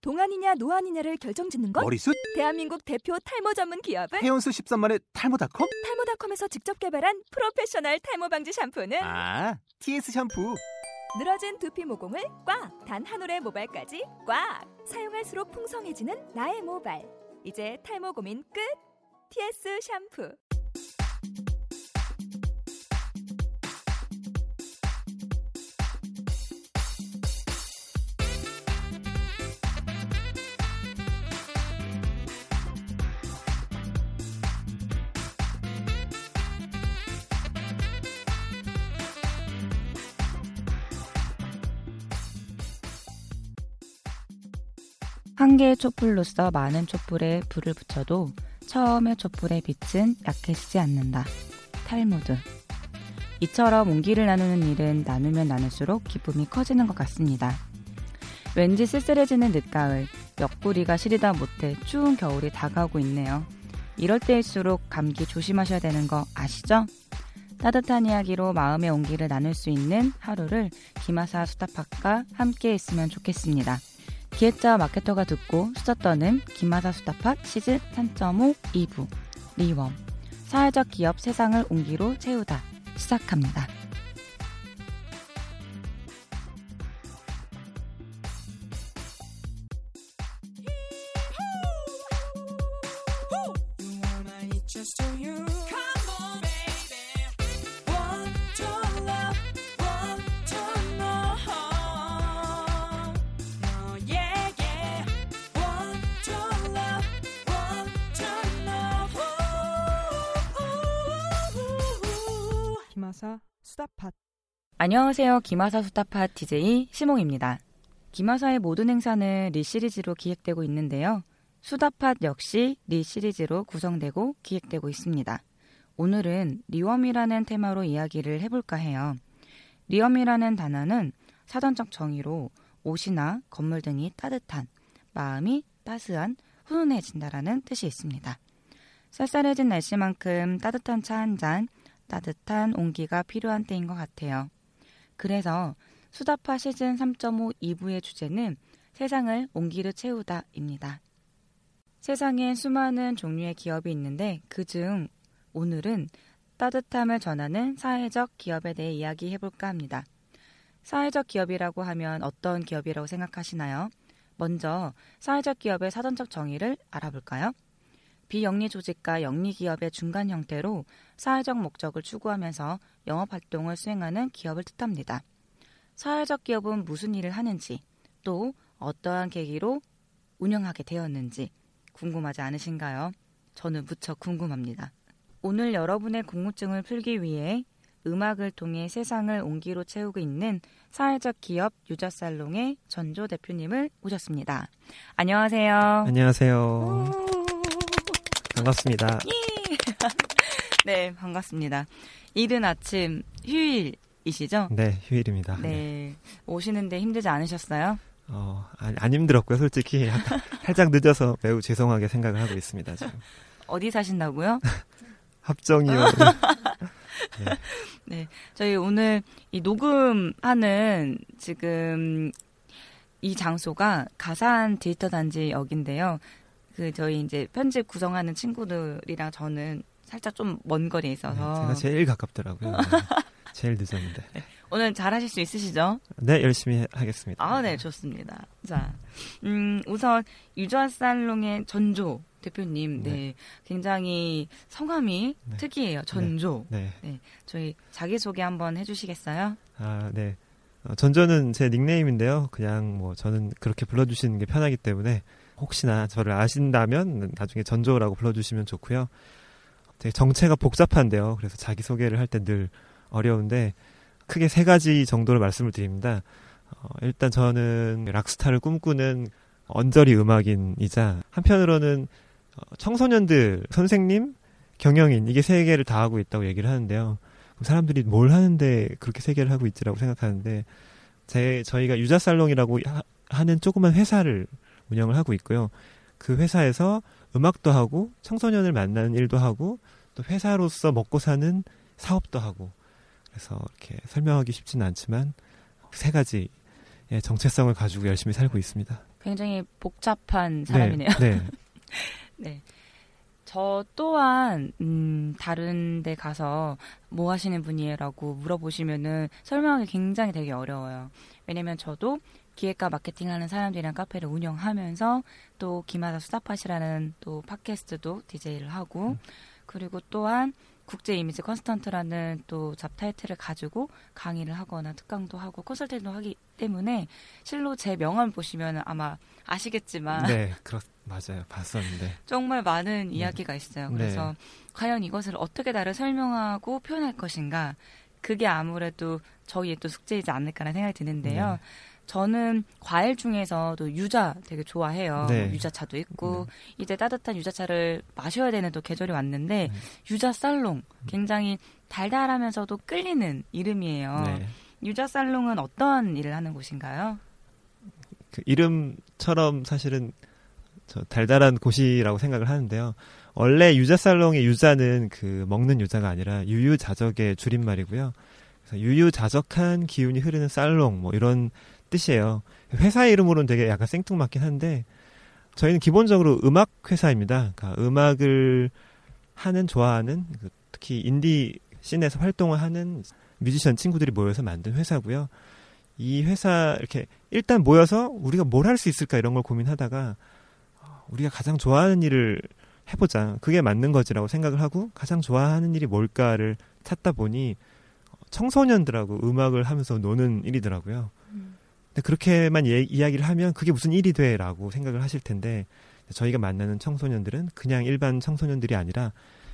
동안이냐 노안이냐를 결정짓는 것? 머리숱? 대한민국 대표 탈모 전문 기업은? 해온수 13만의 탈모닷컴? 탈모닷컴에서 직접 개발한 프로페셔널 탈모 방지 샴푸는? TS 샴푸. 늘어진 두피 모공을 꽉! 단 한 올의 모발까지 꽉! 사용할수록 풍성해지는 나의 모발. 이제 탈모 고민 끝! TS 샴푸. 한 개의 촛불로서 많은 촛불에 불을 붙여도 처음의 촛불의 빛은 약해지지 않는다. 탈무드. 이처럼 온기를 나누는 일은 나누면 나눌수록 기쁨이 커지는 것 같습니다. 왠지 쓸쓸해지는 늦가을, 옆구리가 시리다 못해 추운 겨울이 다가오고 있네요. 이럴 때일수록 감기 조심하셔야 되는 거 아시죠? 따뜻한 이야기로 마음의 온기를 나눌 수 있는 하루를 김하사 수다팟과 함께 있으면 좋겠습니다. 기획자와 마케터가 듣고 수다 떠는 김하사 수다팟 시즌 3.5 2부 리웜 사회적 기업 세상을 온기로 채우다 시작합니다. 김하사 수다팟. 안녕하세요. 김하사 수다팟 DJ 시몽입니다. 김하사의 모든 행사는 리 시리즈로 기획되고 있는데요. 수다팟 역시 리 시리즈로 구성되고 기획되고 있습니다. 오늘은 리웜이라는 테마로 이야기를 해볼까 해요. 리웜이라는 단어는 사전적 정의로 옷이나 건물 등이 따뜻한, 마음이 따스한, 훈훈해진다라는 뜻이 있습니다. 쌀쌀해진 날씨만큼 따뜻한 차 한 잔, 따뜻한 온기가 필요한 때인 것 같아요. 그래서 수다팟 시즌 3.5 2부의 주제는 세상을 온기로 채우다입니다. 세상엔 수많은 종류의 기업이 있는데 그중 오늘은 따뜻함을 전하는 사회적 기업에 대해 이야기해볼까 합니다. 사회적 기업이라고 하면 어떤 기업이라고 생각하시나요? 먼저 사회적 기업의 사전적 정의를 알아볼까요? 비영리 조직과 영리 기업의 중간 형태로 사회적 목적을 추구하면서 영업활동을 수행하는 기업을 뜻합니다. 사회적 기업은 무슨 일을 하는지, 또 어떠한 계기로 운영하게 되었는지 궁금하지 않으신가요? 저는 무척 궁금합니다. 오늘 여러분의 궁금증을 풀기 위해 음악을 통해 세상을 온기로 채우고 있는 사회적 기업 유자살롱의 전조 대표님을 모셨습니다. 안녕하세요. 안녕하세요. 반갑습니다. 네, 반갑습니다. 이른 아침 휴일이시죠? 네, 휴일입니다. 네, 오시는데 힘들지 않으셨어요? 안 힘들었고요. 솔직히 살짝 늦어서 매우 죄송하게 생각을 하고 있습니다. 지금. 어디 사신다고요? 합정이요. 네. 네, 저희 오늘 이 녹음하는 지금 이 장소가 가산 디지털 단지역인데요. 저희 이제 편집 구성하는 친구들이랑 저는 살짝 좀 먼 거리에 있어서. 네, 제가 제일 가깝더라고요. 네, 제일 늦었는데. 네, 오늘 잘 하실 수 있으시죠? 네, 열심히 하겠습니다. 네, 좋습니다. 자, 우선 유자살롱의 전조 대표님, 네, 굉장히 성함이 특이해요. 전조. 네. 저희 자기소개 한번 해주시겠어요? 네. 전조는 제 닉네임인데요. 그냥 저는 그렇게 불러주시는 게 편하기 때문에 혹시나 저를 아신다면 나중에 전조라고 불러주시면 좋고요. 되게 정체가 복잡한데요. 그래서 자기소개를 할 때 늘 어려운데 크게 3가지 정도로 말씀을 드립니다. 일단 저는 락스타를 꿈꾸는 언저리 음악인이자 한편으로는 청소년들, 선생님, 경영인 이게 3개를 다 하고 있다고 얘기를 하는데요. 그럼 사람들이 뭘 하는데 그렇게 3개를 하고 있지라고 생각하는데 저희가 유자살롱이라고 하는 조그만 회사를 운영을 하고 있고요. 그 회사에서 음악도 하고 청소년을 만나는 일도 하고 또 회사로서 먹고 사는 사업도 하고 그래서 이렇게 설명하기 쉽지는 않지만 3가지의 정체성을 가지고 열심히 살고 있습니다. 굉장히 복잡한 사람이네요. 네. 네. 저 또한 다른 데 가서 뭐 하시는 분이에요라고 물어보시면은 설명하기 굉장히 되게 어려워요. 왜냐면 저도 기획과 마케팅하는 사람들이랑 카페를 운영하면서 또 기마다 수다팟이라는 또 팟캐스트도 DJ를 하고 그리고 또한 국제 이미지 컨스턴트라는 또 잡타이틀을 가지고 강의를 하거나 특강도 하고 컨설팅도 하기 때문에 실로 제 명함 보시면 아마 아시겠지만 네, 맞아요. 봤었는데 정말 많은 이야기가 있어요. 그래서 네. 과연 이것을 어떻게 나를 설명하고 표현할 것인가 그게 아무래도 저희의 또 숙제이지 않을까라는 생각이 드는데요. 네. 저는 과일 중에서도 유자 되게 좋아해요. 네. 유자차도 있고 이제 따뜻한 유자차를 마셔야 되는 또 계절이 왔는데 유자 살롱 굉장히 달달하면서도 끌리는 이름이에요. 네. 유자 살롱은 어떤 일을 하는 곳인가요? 그 이름처럼 사실은 저 달달한 곳이라고 생각을 하는데요. 원래 유자살롱의 유자는 그 먹는 유자가 아니라 유유자적의 줄임말이고요. 그래서 유유자적한 기운이 흐르는 살롱 뭐 이런 뜻이에요. 회사 이름으로는 되게 약간 생뚱맞긴 한데 저희는 기본적으로 음악 회사입니다. 그러니까 음악을 좋아하는 특히 인디 씬에서 활동을 하는 뮤지션 친구들이 모여서 만든 회사고요. 이 회사 이렇게 일단 모여서 우리가 뭘 할 수 있을까 이런 걸 고민하다가 우리가 가장 좋아하는 일을 해보자. 그게 맞는 거지라고 생각을 하고 가장 좋아하는 일이 뭘까를 찾다 보니 청소년들하고 음악을 하면서 노는 일이더라고요. 근데 그렇게만 이야기를 하면 그게 무슨 일이 돼라고 생각을 하실 텐데 저희가 만나는 청소년들은 그냥 일반 청소년들이 아니라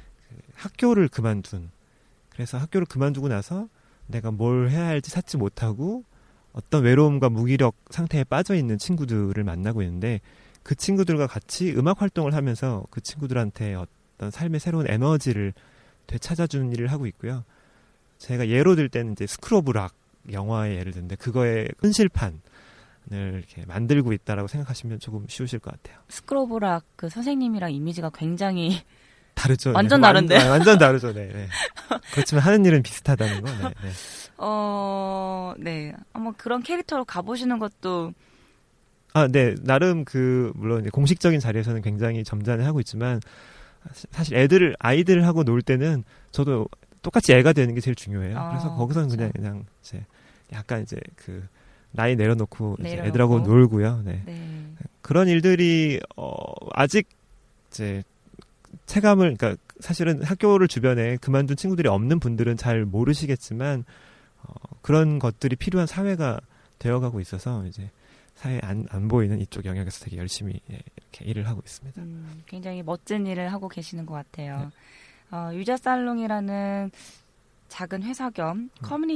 학교를 그만둔 그래서 학교를 그만두고 나서 내가 뭘 해야 할지 찾지 못하고 어떤 외로움과 무기력 상태에 빠져 있는 친구들을 만나고 있는데 그 친구들과 같이 음악 활동을 하면서 그 친구들한테 어떤 삶의 새로운 에너지를 되찾아주는 일을 하고 있고요. 제가 예로 들 때는 이제 스쿨 오브 락 영화의 예를 드는데 그거의 현실판을 이렇게 만들고 있다라고 생각하시면 조금 쉬우실 것 같아요. 스쿨 오브 락 그 선생님이랑 이미지가 굉장히 다르죠. 완전 다른데. 완전 다르죠. 네, 네. 그렇지만 하는 일은 비슷하다는 거. 네, 네. 네. 한번 그런 캐릭터로 가보시는 것도 네. 나름 물론 이제 공식적인 자리에서는 굉장히 점잖게 하고 있지만 사실 아이들하고 놀 때는 저도 똑같이 애가 되는 게 제일 중요해요. 그래서 거기서는 그렇죠. 그냥 이제 약간 이제 나이 내려놓고 이제 내려놓고. 애들하고 놀고요. 네. 네. 그런 일들이 아직 이제 그러니까 사실은 학교를 주변에 그만둔 친구들이 없는 분들은 잘 모르시겠지만 그런 것들이 필요한 사회가 되어가고 있어서 이제 사회에 안 보이는 이쪽 영역에서 되게 열심히 이렇게 일을 하고 있습니다. 굉장히 멋진 일을 하고 계시는 것 같아요. 유자살롱이라는 작은 회사 겸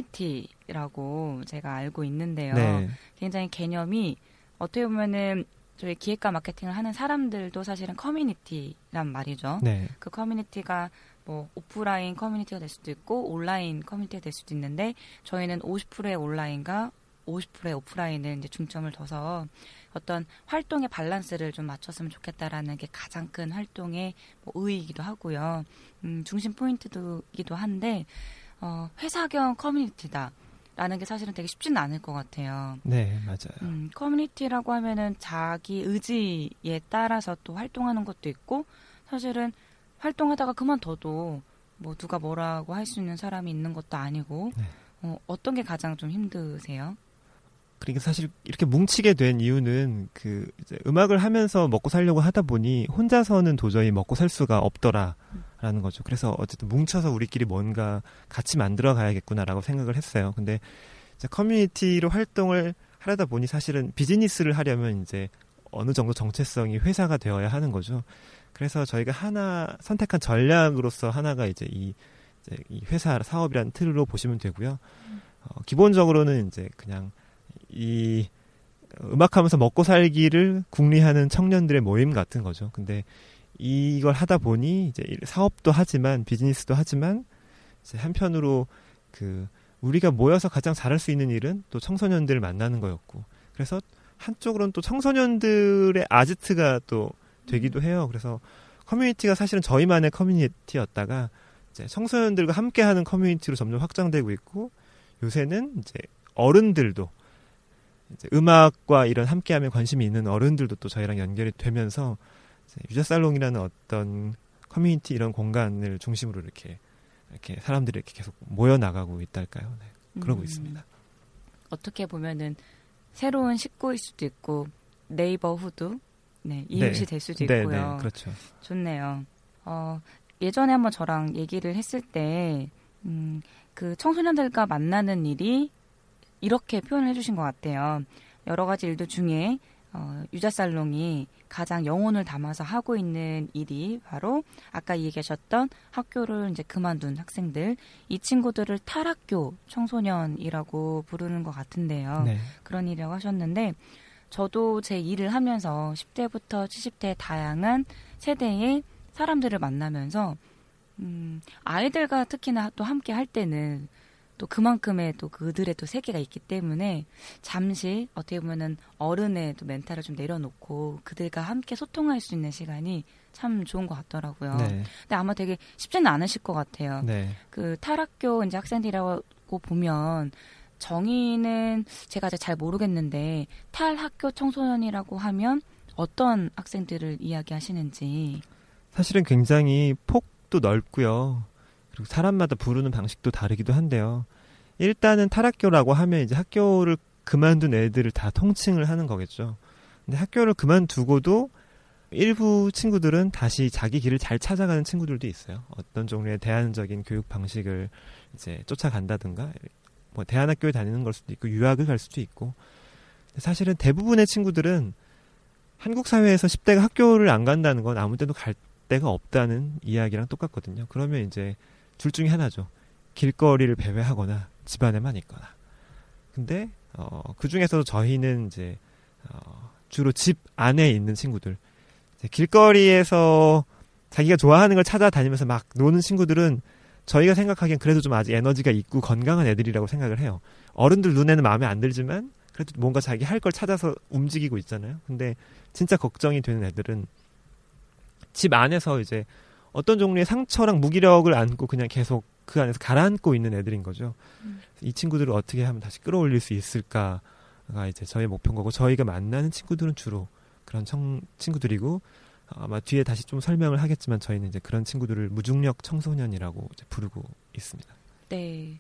커뮤니티라고 제가 알고 있는데요. 네. 굉장히 개념이 어떻게 보면은 저희 기획과 마케팅을 하는 사람들도 사실은 커뮤니티란 말이죠. 네. 그 커뮤니티가 뭐 오프라인 커뮤니티가 될 수도 있고 온라인 커뮤니티가 될 수도 있는데 저희는 50%의 온라인과 50%의 오프라인을 이제 중점을 둬서 어떤 활동의 밸런스를 좀 맞췄으면 좋겠다라는 게 가장 큰 활동의 의의이기도 하고요. 중심 포인트이기도 한데 회사 겸 커뮤니티다라는 게 사실은 되게 쉽지는 않을 것 같아요. 네, 맞아요. 커뮤니티라고 하면은 자기 의지에 따라서 또 활동하는 것도 있고 사실은 활동하다가 그만둬도 뭐 누가 뭐라고 할 수 있는 사람이 있는 것도 아니고 네. 어떤 게 가장 좀 힘드세요? 그러니까 사실 이렇게 뭉치게 된 이유는 이제 음악을 하면서 먹고 살려고 하다 보니 혼자서는 도저히 먹고 살 수가 없더라라는 거죠. 그래서 어쨌든 뭉쳐서 우리끼리 뭔가 같이 만들어 가야겠구나라고 생각을 했어요. 근데 이제 커뮤니티로 활동을 하려다 보니 사실은 비즈니스를 하려면 이제 어느 정도 정체성이 회사가 되어야 하는 거죠. 그래서 저희가 하나 선택한 전략으로서 하나가 이제 이 회사 사업이라는 틀로 보시면 되고요. 기본적으로는 이제 그냥 이 음악하면서 먹고 살기를 궁리하는 청년들의 모임 같은 거죠. 근데 이걸 하다 보니 이제 사업도 하지만 비즈니스도 하지만 이제 한편으로 우리가 모여서 가장 잘할 수 있는 일은 또 청소년들을 만나는 거였고 그래서 한쪽으로는 또 청소년들의 아지트가 또 되기도 해요. 그래서 커뮤니티가 사실은 저희만의 커뮤니티였다가 이제 청소년들과 함께하는 커뮤니티로 점점 확장되고 있고 요새는 이제 어른들도 이제 음악과 이런 함께하면 관심이 있는 어른들도 또 저희랑 연결이 되면서 이제 유자살롱이라는 어떤 커뮤니티 이런 공간을 중심으로 이렇게 사람들이 이렇게 계속 모여 나가고 있달까요? 네, 그러고 있습니다. 어떻게 보면은 새로운 식구일 수도 있고 네이버후드, 네, 이웃이 네. 될 수도 네, 있고요. 네, 그렇죠. 좋네요. 예전에 한번 저랑 얘기를 했을 때, 그 청소년들과 만나는 일이 이렇게 표현을 해주신 것 같아요. 여러 가지 일들 중에 유자살롱이 가장 영혼을 담아서 하고 있는 일이 바로 아까 얘기하셨던 학교를 이제 그만둔 학생들, 이 친구들을 탈학교 청소년이라고 부르는 것 같은데요. 네. 그런 일이라고 하셨는데 저도 제 일을 하면서 10대부터 70대 다양한 세대의 사람들을 만나면서 아이들과 특히나 또 함께 할 때는 또 그만큼의 또 그들의 또 세계가 있기 때문에 잠시 어떻게 보면은 어른의 또 멘탈을 좀 내려놓고 그들과 함께 소통할 수 있는 시간이 참 좋은 것 같더라고요. 네. 근데 아마 되게 쉽지는 않으실 것 같아요. 네. 그 탈학교 이제 학생들이라고 보면 정의는 제가 잘 모르겠는데 탈학교 청소년이라고 하면 어떤 학생들을 이야기하시는지. 사실은 굉장히 폭도 넓고요. 그리고 사람마다 부르는 방식도 다르기도 한데요. 일단은 탈학교라고 하면 이제 학교를 그만둔 애들을 다 통칭을 하는 거겠죠. 근데 학교를 그만두고도 일부 친구들은 다시 자기 길을 잘 찾아가는 친구들도 있어요. 어떤 종류의 대안적인 교육 방식을 이제 쫓아간다든가, 뭐 대안학교에 다니는 걸 수도 있고 유학을 갈 수도 있고. 사실은 대부분의 친구들은 한국 사회에서 10대가 학교를 안 간다는 건 아무 때도 갈 데가 없다는 이야기랑 똑같거든요. 그러면 이제 둘 중에 하나죠. 길거리를 배회하거나 집안에만 있거나. 근데 그 중에서도 저희는 이제 주로 집 안에 있는 친구들, 이제 길거리에서 자기가 좋아하는 걸 찾아다니면서 막 노는 친구들은 저희가 생각하기엔 그래도 좀 아직 에너지가 있고 건강한 애들이라고 생각을 해요. 어른들 눈에는 마음에 안 들지만 그래도 뭔가 자기 할 걸 찾아서 움직이고 있잖아요. 근데 진짜 걱정이 되는 애들은 집 안에서 이제 어떤 종류의 상처랑 무기력을 안고 그냥 계속 그 안에서 가라앉고 있는 애들인 거죠. 이 친구들을 어떻게 하면 다시 끌어올릴 수 있을까가 이제 저의 목표인 거고, 저희가 만나는 친구들은 주로 그런 친구들이고, 아마 뒤에 다시 좀 설명을 하겠지만 저희는 이제 그런 친구들을 무중력 청소년이라고 이제 부르고 있습니다. 네.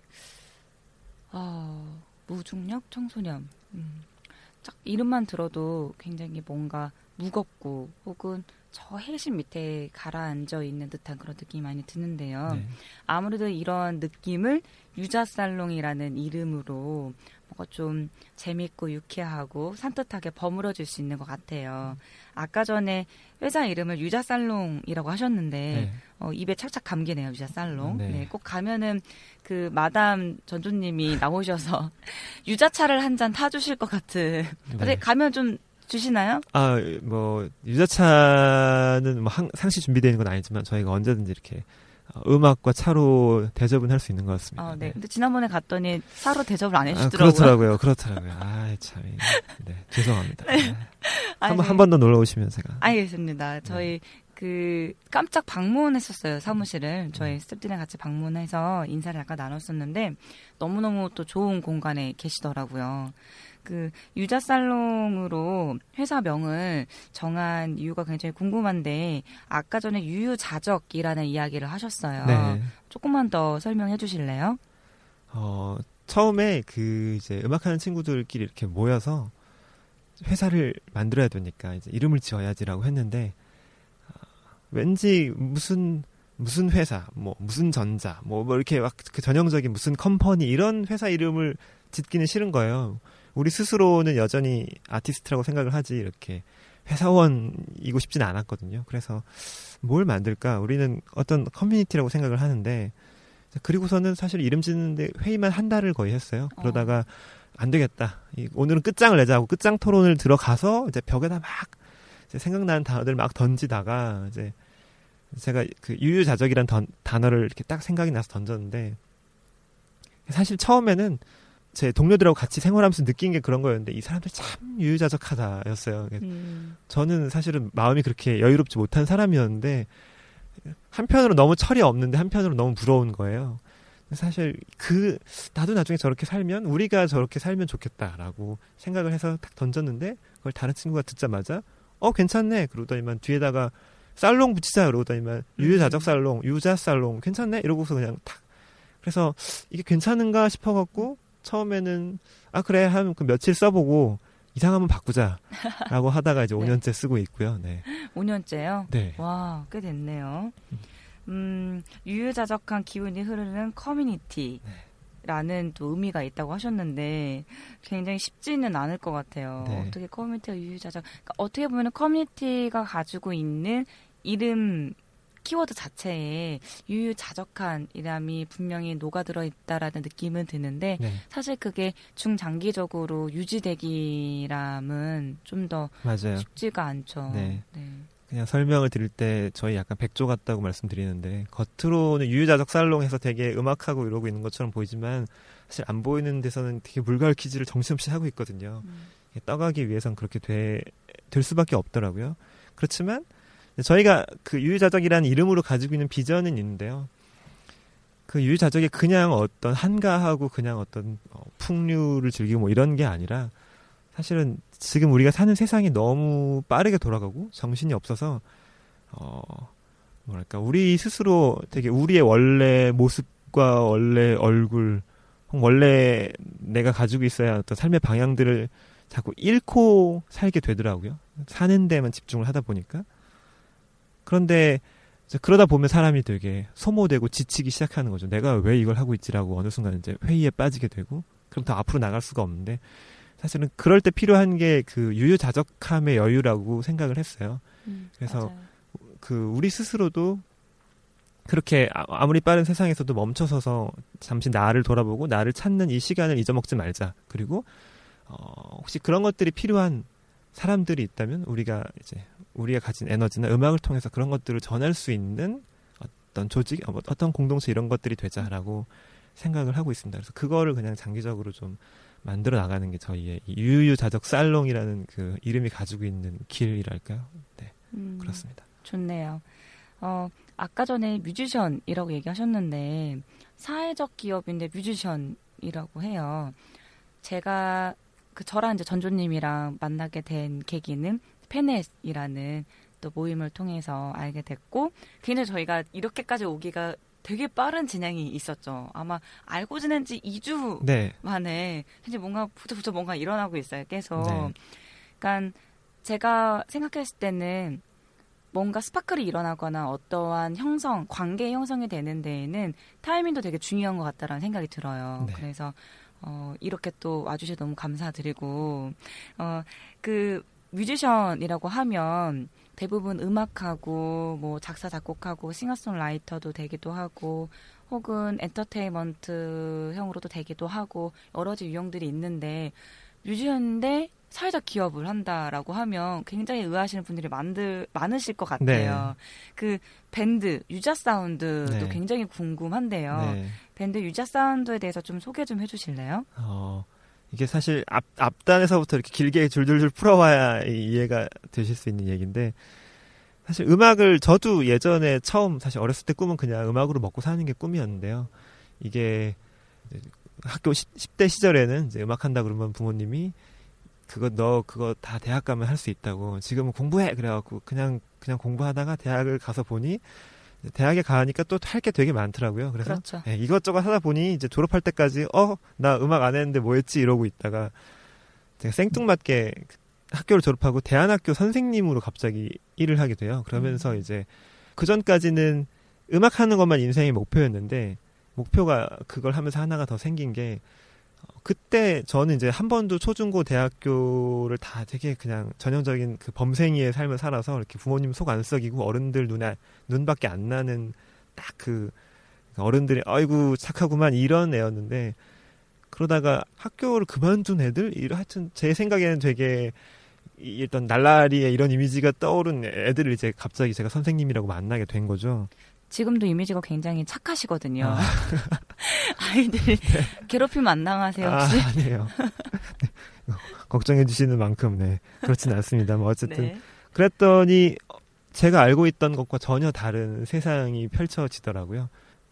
무중력 청소년. 딱 이름만 들어도 굉장히 뭔가 무겁고 혹은 저 헬심 밑에 가라앉아 있는 듯한 그런 느낌이 많이 드는데요. 네. 아무래도 이런 느낌을 유자살롱이라는 이름으로 뭔가 좀 재밌고 유쾌하고 산뜻하게 버무려질 수 있는 것 같아요. 아까 전에 회사 이름을 유자살롱이라고 하셨는데 네. 입에 착착 감기네요. 유자살롱. 네. 네, 꼭 가면은 그 마담 전주님이 나오셔서 유자차를 한 잔 타주실 것 같은. 네. 가면 좀 주시나요? 뭐 유자차는 뭐 상시 준비되어 있는 건 아니지만 저희가 언제든지 이렇게 음악과 차로 대접은 할 수 있는 것 같습니다. 네. 근데 지난번에 갔더니 차로 대접을 안 해주시더라고요. 그렇더라고요. 참. 네, 죄송합니다. 네. 한 번 더 놀러 오시면 제가. 알겠습니다. 저희 깜짝 방문했었어요, 사무실을. 저희 스태프들이랑 같이 방문해서 인사를 약간 나눴었는데 너무너무 또 좋은 공간에 계시더라고요. 유자살롱으로 회사명을 정한 이유가 굉장히 궁금한데 아까 전에 유유자적이라는 이야기를 하셨어요. 네. 조금만 더 설명해 주실래요? 처음에 이제 음악하는 친구들끼리 이렇게 모여서 회사를 만들어야 되니까 이제 이름을 지어야지라고 했는데 왠지 무슨 회사, 뭐 무슨 전자, 뭐 이렇게 막 그 전형적인 무슨 컴퍼니 이런 회사 이름을 짓기는 싫은 거예요. 우리 스스로는 여전히 아티스트라고 생각을 하지 이렇게 회사원이고 싶지는 않았거든요. 그래서 뭘 만들까? 우리는 어떤 커뮤니티라고 생각을 하는데, 그리고서는 사실 이름 짓는데 회의만 한 달을 거의 했어요. 그러다가 안 되겠다. 오늘은 끝장을 내자고 끝장 토론을 들어가서 이제 벽에다 막 이제 생각나는 단어들 막 던지다가 이제 제가 유유자적이란 단어를 이렇게 딱 생각이 나서 던졌는데, 사실 처음에는 제 동료들하고 같이 생활하면서 느낀 게 그런 거였는데 이 사람들 참 유유자적하다였어요. 저는 사실은 마음이 그렇게 여유롭지 못한 사람이었는데 한편으로 너무 철이 없는데 한편으로 너무 부러운 거예요. 사실 나도 나중에 저렇게 살면 우리가 저렇게 살면 좋겠다라고 생각을 해서 딱 던졌는데 그걸 다른 친구가 듣자마자 괜찮네 그러더니만 뒤에다가 살롱 붙이자 그러더니만 유유자적 살롱, 유자 살롱 괜찮네 이러고서 그냥 탁. 그래서 이게 괜찮은가 싶어갖고 처음에는 그래 하면 그 며칠 써보고 이상하면 바꾸자라고 하다가 이제 네. 5년째 쓰고 있고요. 네. 5년째요? 네. 와, 꽤 됐네요. 유유자적한 기운이 흐르는 커뮤니티라는 또 의미가 있다고 하셨는데 굉장히 쉽지는 않을 것 같아요. 네. 어떻게 커뮤니티가 유유자적, 그러니까 어떻게 보면 커뮤니티가 가지고 있는 이름 키워드 자체에 유유자적한이람이 분명히 녹아들어 있다라는 느낌은 드는데 네. 사실 그게 중장기적으로 유지되기람은 좀 더 맞아요. 쉽지가 않죠. 네. 네. 그냥 설명을 드릴 때 저희 약간 백조 같다고 말씀드리는데 겉으로는 유유자적 살롱해서 되게 음악하고 이러고 있는 것처럼 보이지만 사실 안 보이는 데서는 되게 물가을 퀴즈를 정신없이 하고 있거든요. 떠가기 위해선 그렇게 될 수밖에 없더라고요. 그렇지만 저희가 그 유유자적이라는 이름으로 가지고 있는 비전은 있는데요. 그 유유자적이 그냥 어떤 한가하고 그냥 어떤 풍류를 즐기고 뭐 이런 게 아니라 사실은 지금 우리가 사는 세상이 너무 빠르게 돌아가고 정신이 없어서 뭐랄까 우리 스스로 되게 우리의 원래 모습과 원래 얼굴 원래 내가 가지고 있어야 어떤 삶의 방향들을 자꾸 잃고 살게 되더라고요. 사는 데만 집중을 하다 보니까. 그런데 그러다 보면 사람이 되게 소모되고 지치기 시작하는 거죠. 내가 왜 이걸 하고 있지라고 어느 순간 이제 회의에 빠지게 되고 그럼 더 앞으로 나갈 수가 없는데 사실은 그럴 때 필요한 게 그 유유자적함의 여유라고 생각을 했어요. 그래서 맞아요. 그 우리 스스로도 그렇게 아무리 빠른 세상에서도 멈춰서서 잠시 나를 돌아보고 나를 찾는 이 시간을 잊어먹지 말자. 그리고 혹시 그런 것들이 필요한 사람들이 있다면 우리가 가진 에너지나 음악을 통해서 그런 것들을 전할 수 있는 어떤 조직, 어떤 공동체 이런 것들이 되자라고 생각을 하고 있습니다. 그래서 그거를 그냥 장기적으로 좀 만들어 나가는 게 저희의 이 유유자적 살롱이라는 그 이름이 가지고 있는 길이랄까요? 네, 그렇습니다. 좋네요. 아까 전에 뮤지션이라고 얘기하셨는데 사회적 기업인데 뮤지션이라고 해요. 제가 저랑 이제 전조님이랑 만나게 된 계기는 페넷이라는 또 모임을 통해서 알게 됐고 굉장히 저희가 이렇게까지 오기가 되게 빠른 진행이 있었죠. 아마 알고 지낸 지 2주 네. 만에 이제 뭔가 부쩍부쩍 뭔가 일어나고 있어요. 계속. 네. 그러니까 제가 생각했을 때는 뭔가 스파클이 일어나거나 어떠한 관계 형성이 되는 데에는 타이밍도 되게 중요한 것 같다라는 생각이 들어요. 네. 그래서 이렇게 또 와주셔서 너무 감사드리고 그 뮤지션이라고 하면 대부분 음악하고 뭐 작사 작곡하고 싱어송라이터도 되기도 하고 혹은 엔터테인먼트형으로도 되기도 하고 여러 가지 유형들이 있는데 뮤지션인데 사회적 기업을 한다라고 하면 굉장히 의아하시는 분들이 많으실 것 같아요. 네. 그 밴드 유자 사운드도 네. 굉장히 궁금한데요. 네. 밴드 유자 사운드에 대해서 좀 소개 좀 해주실래요? 이게 사실 앞단에서부터 이렇게 길게 줄줄줄 풀어와야 이해가 되실 수 있는 얘기인데 사실 음악을 저도 예전에 처음 사실 어렸을 때 꿈은 그냥 음악으로 먹고 사는 게 꿈이었는데요. 이게 학교 10대 시절에는 이제 음악 한다 그러면 부모님이 그거 다 대학 가면 할 수 있다고 지금은 공부해 그래갖고 그냥 공부하다가 대학을 가서 보니 대학에 가니까 또 할 게 되게 많더라고요. 그래서 그렇죠. 네, 이것저것 하다 보니 이제 졸업할 때까지 나 음악 안 했는데 뭐 했지 이러고 있다가 제가 생뚱맞게 학교를 졸업하고 대안학교 선생님으로 갑자기 일을 하게 돼요. 그러면서 이제 그 전까지는 음악 하는 것만 인생의 목표였는데 목표가 그걸 하면서 하나가 더 생긴 게 그때 저는 이제 한 번도 초중고 대학교를 다 되게 그냥 전형적인 그 범생이의 삶을 살아서 이렇게 부모님 속 안 썩이고 어른들 눈밖에 안 나는 딱 그 어른들이 아이고 착하구만 이런 애였는데 그러다가 학교를 그만둔 애들 하여튼 제 생각에는 되게 일단 날라리의 이런 이미지가 떠오른 애들을 이제 갑자기 제가 선생님이라고 만나게 된 거죠. 지금도 이미지가 굉장히 착하시거든요. 아이들 괴롭히면 안 당하세요 혹시? 아니에요. 네. 걱정해 주시는 만큼 그렇지는 않습니다. 뭐 어쨌든 네. 그랬더니 제가 알고 있던 것과 전혀 다른 세상이 펼쳐지더라고요.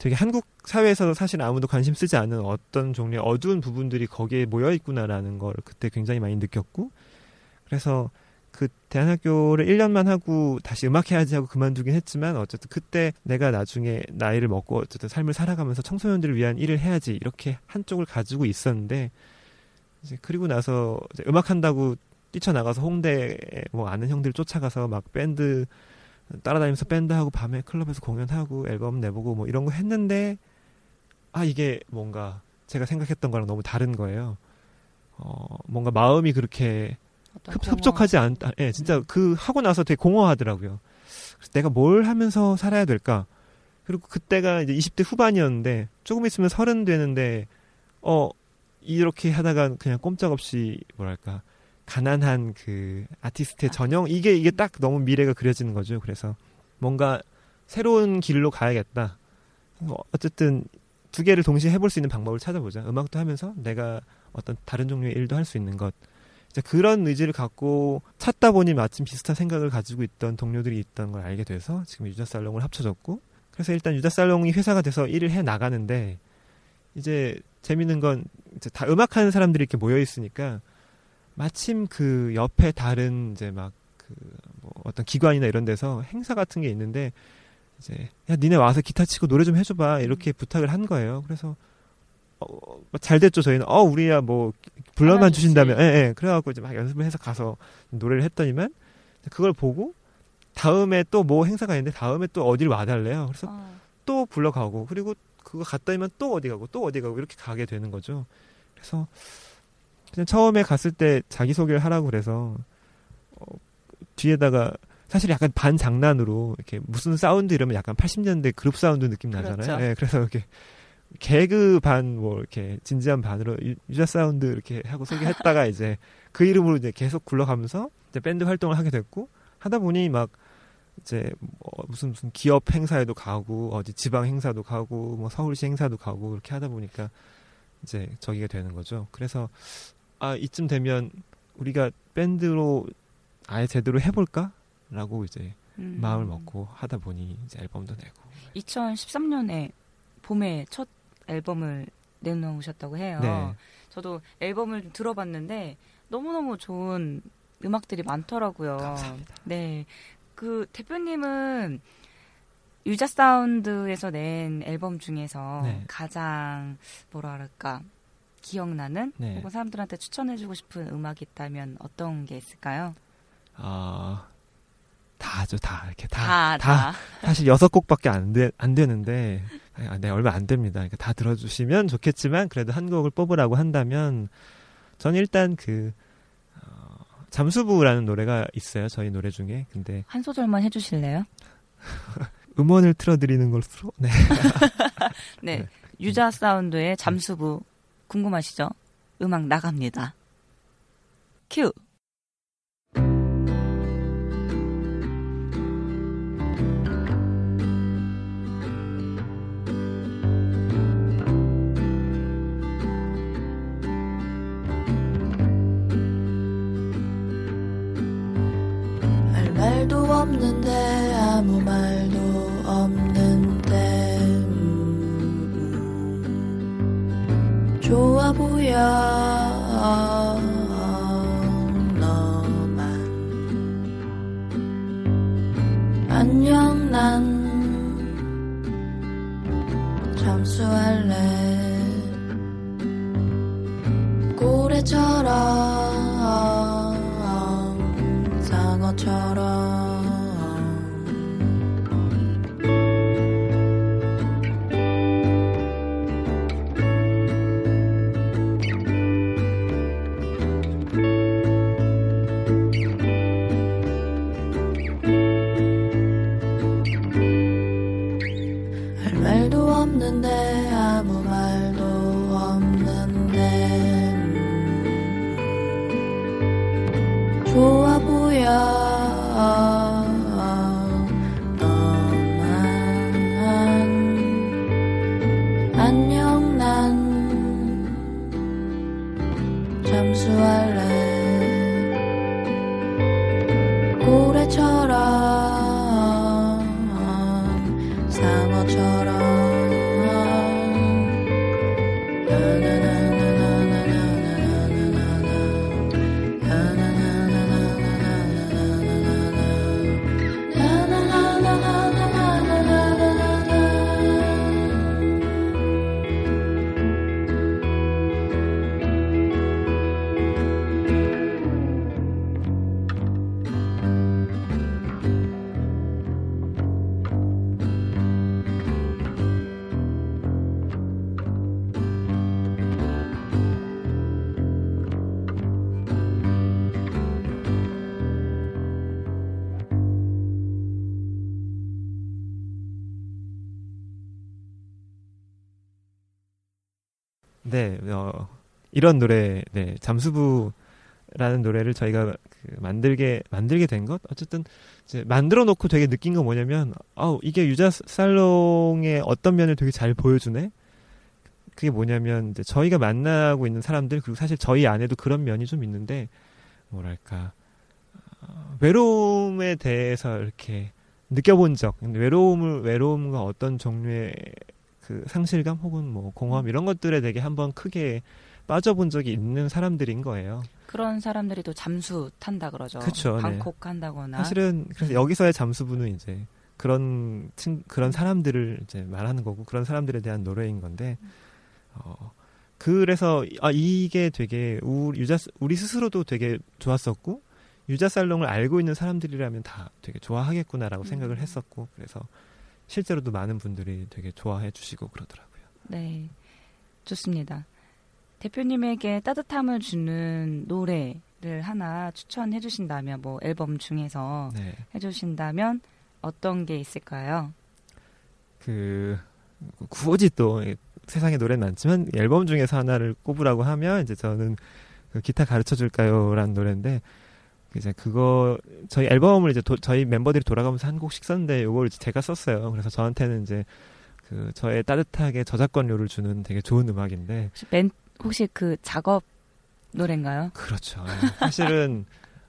되게 한국 사회에서 사실 아무도 관심 쓰지 않는 어떤 종류의 어두운 부분들이 거기에 모여 있구나라는 걸 그때 굉장히 많이 느꼈고, 그래서 그 대안학교를 1년만 하고 다시 음악해야지 하고 그만두긴 했지만 어쨌든 그때 내가 나중에 나이를 먹고 어쨌든 삶을 살아가면서 청소년들을 위한 일을 해야지 이렇게 한쪽을 가지고 있었는데, 이제 그리고 나서 이제 음악한다고 뛰쳐나가서 홍대에 뭐 아는 형들 쫓아가서 막 밴드 따라다니면서 밴드하고 밤에 클럽에서 공연하고 앨범 내보고 뭐 이런 거 했는데, 이게 뭔가 제가 생각했던 거랑 너무 다른 거예요. 뭔가 마음이 그렇게 흡족하지 않다. 예, 진짜 그 하고 나서 되게 공허하더라고요. 그래서 내가 뭘 하면서 살아야 될까? 그리고 그때가 이제 20대 후반이었는데 조금 있으면 30 되는데 이렇게 하다가 그냥 꼼짝없이 뭐랄까 가난한 그 아티스트의 전형, 이게 딱 너무 미래가 그려지는 거죠. 그래서 뭔가 새로운 길로 가야겠다. 어쨌든 두 개를 동시에 해볼 수 있는 방법을 찾아보자. 음악도 하면서 내가 어떤 다른 종류의 일도 할 수 있는 것. 이제 그런 의지를 갖고 찾다 보니 마침 비슷한 생각을 가지고 있던 동료들이 있다는 걸 알게 돼서 지금 유자살롱을 합쳐졌고, 그래서 일단 유자살롱이 회사가 돼서 일을 해 나가는데, 이제 재밌는 건 이제 다 음악하는 사람들이 이렇게 모여 있으니까 마침 그 옆에 다른 이제 막 그 뭐 어떤 기관이나 이런 데서 행사 같은 게 있는데, 이제 야 니네 와서 기타 치고 노래 좀 해줘봐 이렇게 부탁을 한 거예요. 그래서 잘 됐죠. 저희는 우리야 뭐 불러만 주신다면, 예. 그래갖고 이제 막 연습을 해서 가서 노래를 했더니만 그걸 보고 다음에 또 뭐 행사가 있는데 다음에 또 어디를 와달래요. 그래서 또 불러가고, 그리고 그거 갔더니만 또 어디 가고 또 어디 가고 이렇게 가게 되는 거죠. 그래서 그냥 처음에 갔을 때 자기소개를 하라고 그래서 뒤에다가 사실 약간 반 장난으로 이렇게 무슨 사운드 이러면 약간 80년대 그룹 사운드 느낌 나잖아요. 그렇죠. 예, 그래서 이렇게 개그 반 뭐 이렇게 진지한 반으로 유자 사운드 이렇게 하고 소개했다가 이제 그 이름으로 이제 계속 굴러가면서 이제 밴드 활동을 하게 됐고, 하다 보니 막 이제 뭐 무슨 기업 행사에도 가고 어디 지방 행사도 가고 뭐 서울시 행사도 가고 그렇게 하다 보니까 이제 저기가 되는 거죠. 그래서 이쯤 되면 우리가 밴드로 아예 제대로 해볼까라고 이제 마음을 먹고 하다 보니 이제 앨범도 내고. 2013년에 봄에 첫 앨범을 내놓으셨다고 해요. 네. 저도 앨범을 들어봤는데 너무너무 좋은 음악들이 많더라고요. 감사합니다. 네. 그 대표님은 유자 사운드에서 낸 앨범 중에서 네. 가장 뭐랄까 기억나는 네. 혹은 사람들한테 추천해주고 싶은 음악이 있다면 어떤 게 있을까요? 다죠, 다. 이렇게 다. 사실 6곡밖에 안 되는데, 네, 얼마 안 됩니다. 그러니까 다 들어주시면 좋겠지만, 그래도 한 곡을 뽑으라고 한다면, 저는 일단 잠수부라는 노래가 있어요. 저희 노래 중에. 근데. 한 소절만 해주실래요? 음원을 틀어드리는 것으로? 네. 네. 유자 사운드의 잠수부. 궁금하시죠? 음악 나갑니다. 큐! 말도 없는데 아무 말도 없는데 좋아 보여 너만. 안녕 난 잠수할래. 고래처럼 상어처럼 할 말도 없는데 아무 말도 없는데 네, 이런 노래, 네, 잠수부라는 노래를 저희가 만들게 된 것? 어쨌든, 이제 만들어 놓고 되게 느낀 건 뭐냐면, 이게 유자살롱의 어떤 면을 되게 잘 보여주네? 그게 뭐냐면, 이제 저희가 만나고 있는 사람들, 그리고 사실 저희 안에도 그런 면이 좀 있는데, 뭐랄까, 외로움에 대해서 이렇게 느껴본 적, 외로움과 어떤 종류의 그 상실감 혹은 뭐 공허함 이런 것들에 되게 한번 크게 빠져본 적이 있는 사람들인 거예요. 그런 사람들이 또 잠수 탄다 그러죠. 그쵸, 방콕한다거나. 사실은 그래서 여기서의 잠수부는 이제 그런 사람들을 이제 말하는 거고 그런 사람들에 대한 노래인 건데 그래서 이게 되게 우리 스스로도 되게 좋았었고 유자살롱을 알고 있는 사람들이라면 다 되게 좋아하겠구나라고 생각을 했었고 그래서 실제로도 많은 분들이 되게 좋아해 주시고 그러더라고요. 네, 좋습니다. 대표님에게 따뜻함을 주는 노래를 하나 추천해 주신다면 뭐 앨범 중에서 네. 해주신다면 어떤 게 있을까요? 굳이 또 세상에 노래는 많지만 앨범 중에서 하나를 꼽으라고 하면 이제 저는 기타 가르쳐 줄까요라는 노래인데 이제 저희 앨범을 이제 저희 멤버들이 돌아가면서 한 곡씩 썼는데 이걸 제가 썼어요. 그래서 저한테는 이제 저의 따뜻하게 저작권료를 주는 되게 좋은 음악인데 혹시 그 작업 노래인가요? 그렇죠. 사실은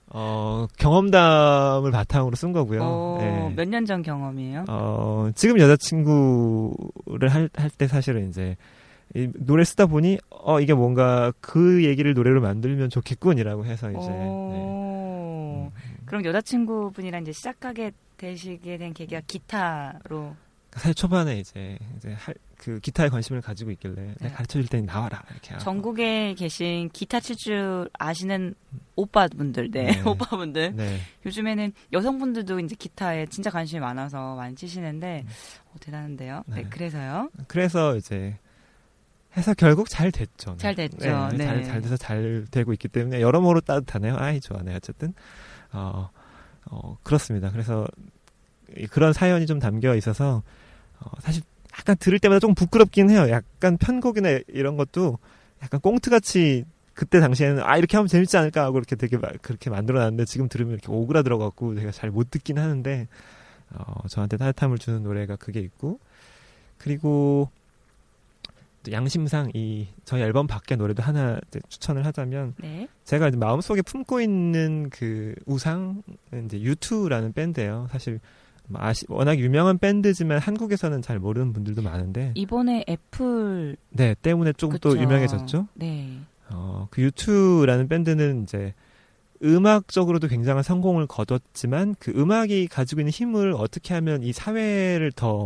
경험담을 바탕으로 쓴 거고요. 네. 몇 년 전 경험이에요? 지금 여자친구를 할 때 사실은 이제 이 노래 쓰다 보니 이게 뭔가 그 얘기를 노래로 만들면 좋겠군이라고 해서 이제 그럼 여자친구분이랑 이제 시작하게 되시게 된 계기가 기타로 사실 초반에 이제 그 기타에 관심을 가지고 있길래 내가 가르쳐 줄 테니 나와라 이렇게 하고. 전국에 계신 기타 칠 줄 아시는 오빠분들, 오빠분들. 네. 요즘에는 여성분들도 이제 기타에 진짜 관심이 많아서 많이 치시는데 대단한데요. 네, 그래서요. 그래서 이제 해서 결국 잘 됐죠. 잘 됐죠. 네. 잘 돼서 잘 되고 있기 때문에 여러모로 따뜻하네요. 아이 좋아네. 어쨌든 그렇습니다. 그래서 그런 사연이 좀 담겨 있어서 사실 약간 들을 때마다 좀 부끄럽긴 해요. 약간 편곡이나 이런 것도 약간 꽁트같이 그때 당시에는 이렇게 하면 재밌지 않을까 하고 이렇게 되게 그렇게 만들어놨는데 지금 들으면 이렇게 오그라들어갖고 제가 잘 못 듣긴 하는데 저한테 따뜻함을 주는 노래가 그게 있고 그리고 또 양심상 저희 앨범 밖에 노래도 하나 추천을 하자면 제가 이제 마음속에 품고 있는 그 우상은 이제 U2라는 밴드예요. 사실 워낙 유명한 밴드지만 한국에서는 잘 모르는 분들도 많은데 이번에 애플 때문에 조금 또 유명해졌죠. 네. 그 U2라는 밴드는 이제 음악적으로도 굉장한 성공을 거뒀지만 그 음악이 가지고 있는 힘을 어떻게 하면 이 사회를 더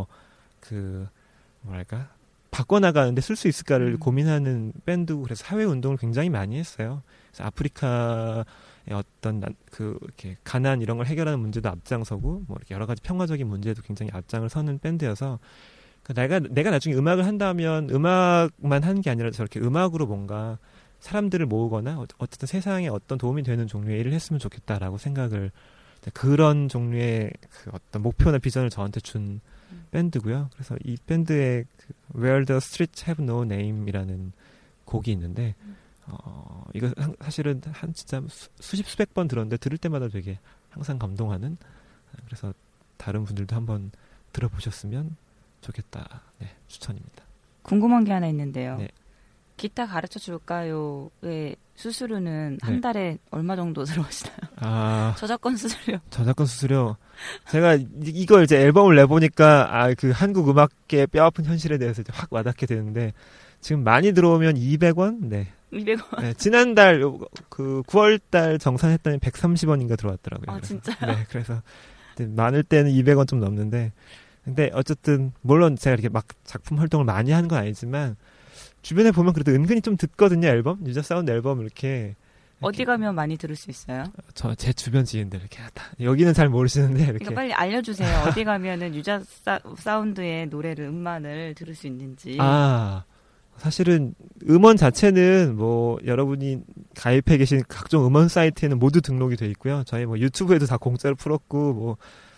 바꿔나가는데 쓸 수 있을까를 고민하는 밴드고 그래서 사회 운동을 굉장히 많이 했어요. 그래서 아프리카의 어떤 이렇게 가난 이런 걸 해결하는 문제도 앞장서고 뭐 이렇게 여러 가지 평화적인 문제도 굉장히 앞장을 서는 밴드여서 내가 나중에 음악을 한다면 음악만 하는 게 아니라 저렇게 음악으로 뭔가 사람들을 모으거나 어쨌든 세상에 어떤 도움이 되는 종류의 일을 했으면 좋겠다라고 생각을 그런 종류의 그 어떤 목표나 비전을 저한테 준 밴드고요. 그래서 이 밴드의 Where the Streets Have No Name이라는 곡이 있는데 이거 사실은 진짜 수백 번 들었는데 들을 때마다 되게 항상 감동하는 그래서 다른 분들도 한번 들어보셨으면 좋겠다. 네, 추천입니다. 궁금한 게 하나 있는데요. 네. 기타 가르쳐 줄까요?의 수수료는 한 달에 얼마 정도 들어오시나요? 저작권 수수료. 제가 이걸 이제 앨범을 내보니까 그 한국 음악계 뼈아픈 현실에 대해서 이제 확 와닿게 되는데 지금 많이 들어오면 200원? 네. 200원. 네, 지난달 9월달 정산했더니 130원인가 들어왔더라고요. 진짜요? 네, 그래서 많을 때는 200원 좀 넘는데 근데 어쨌든 물론 제가 이렇게 막 작품 활동을 많이 하는 건 아니지만 주변에 보면 그래도 은근히 좀 듣거든요. 앨범 유자 사운드 앨범 이렇게 어디 가면 많이 들을 수 있어요? 제 주변 지인들 이렇게 여기는 잘 모르시는데 이렇게 그러니까 빨리 알려주세요. 어디 가면은 유자 사운드의 노래를 음반을 들을 수 있는지. 사실은 음원 자체는 뭐 여러분이 가입해 계신 각종 음원 사이트에는 모두 등록이 돼 있고요. 저희 뭐 유튜브에도 다 공짜로 풀었고 뭐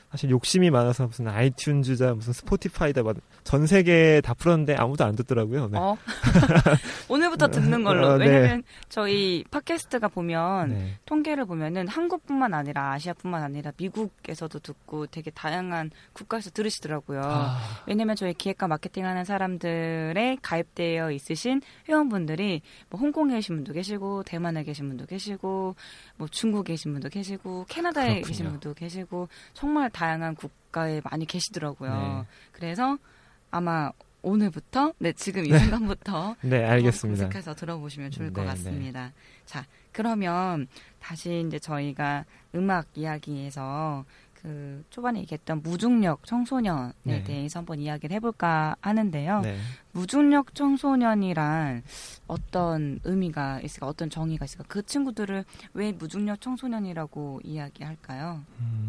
사실 욕심이 많아서 무슨 아이튠즈자 무슨 스포티파이다 전 세계에 다 풀었는데 아무도 안 듣더라고요. 네. 오늘부터 듣는 걸로. 네. 왜냐면 저희 팟캐스트가 보면 네. 통계를 보면은 한국뿐만 아니라 아시아뿐만 아니라 미국에서도 듣고 되게 다양한 국가에서 들으시더라고요. 왜냐면 저희 기획과 마케팅하는 사람들의 가입되어 있으신 회원분들이 뭐 홍콩에 계신 분도 계시고 대만에 계신 분도 계시고 뭐 중국에 계신 분도 계시고 캐나다에 그렇군요. 계신 분도 계시고 정말 다양한 국가에 많이 계시더라고요. 네. 그래서 아마 오늘부터 지금 이 네. 순간부터 네, 알겠습니다. 검색해서 들어보시면 좋을 것 네, 같습니다. 자, 그러면 다시 이제 저희가 음악 이야기에서 그 초반에 얘기했던 무중력 청소년에 네. 대해서 한번 이야기를 해볼까 하는데요. 네. 무중력 청소년이란 어떤 의미가 있을까, 어떤 정의가 있을까? 그 친구들을 왜 무중력 청소년이라고 이야기할까요?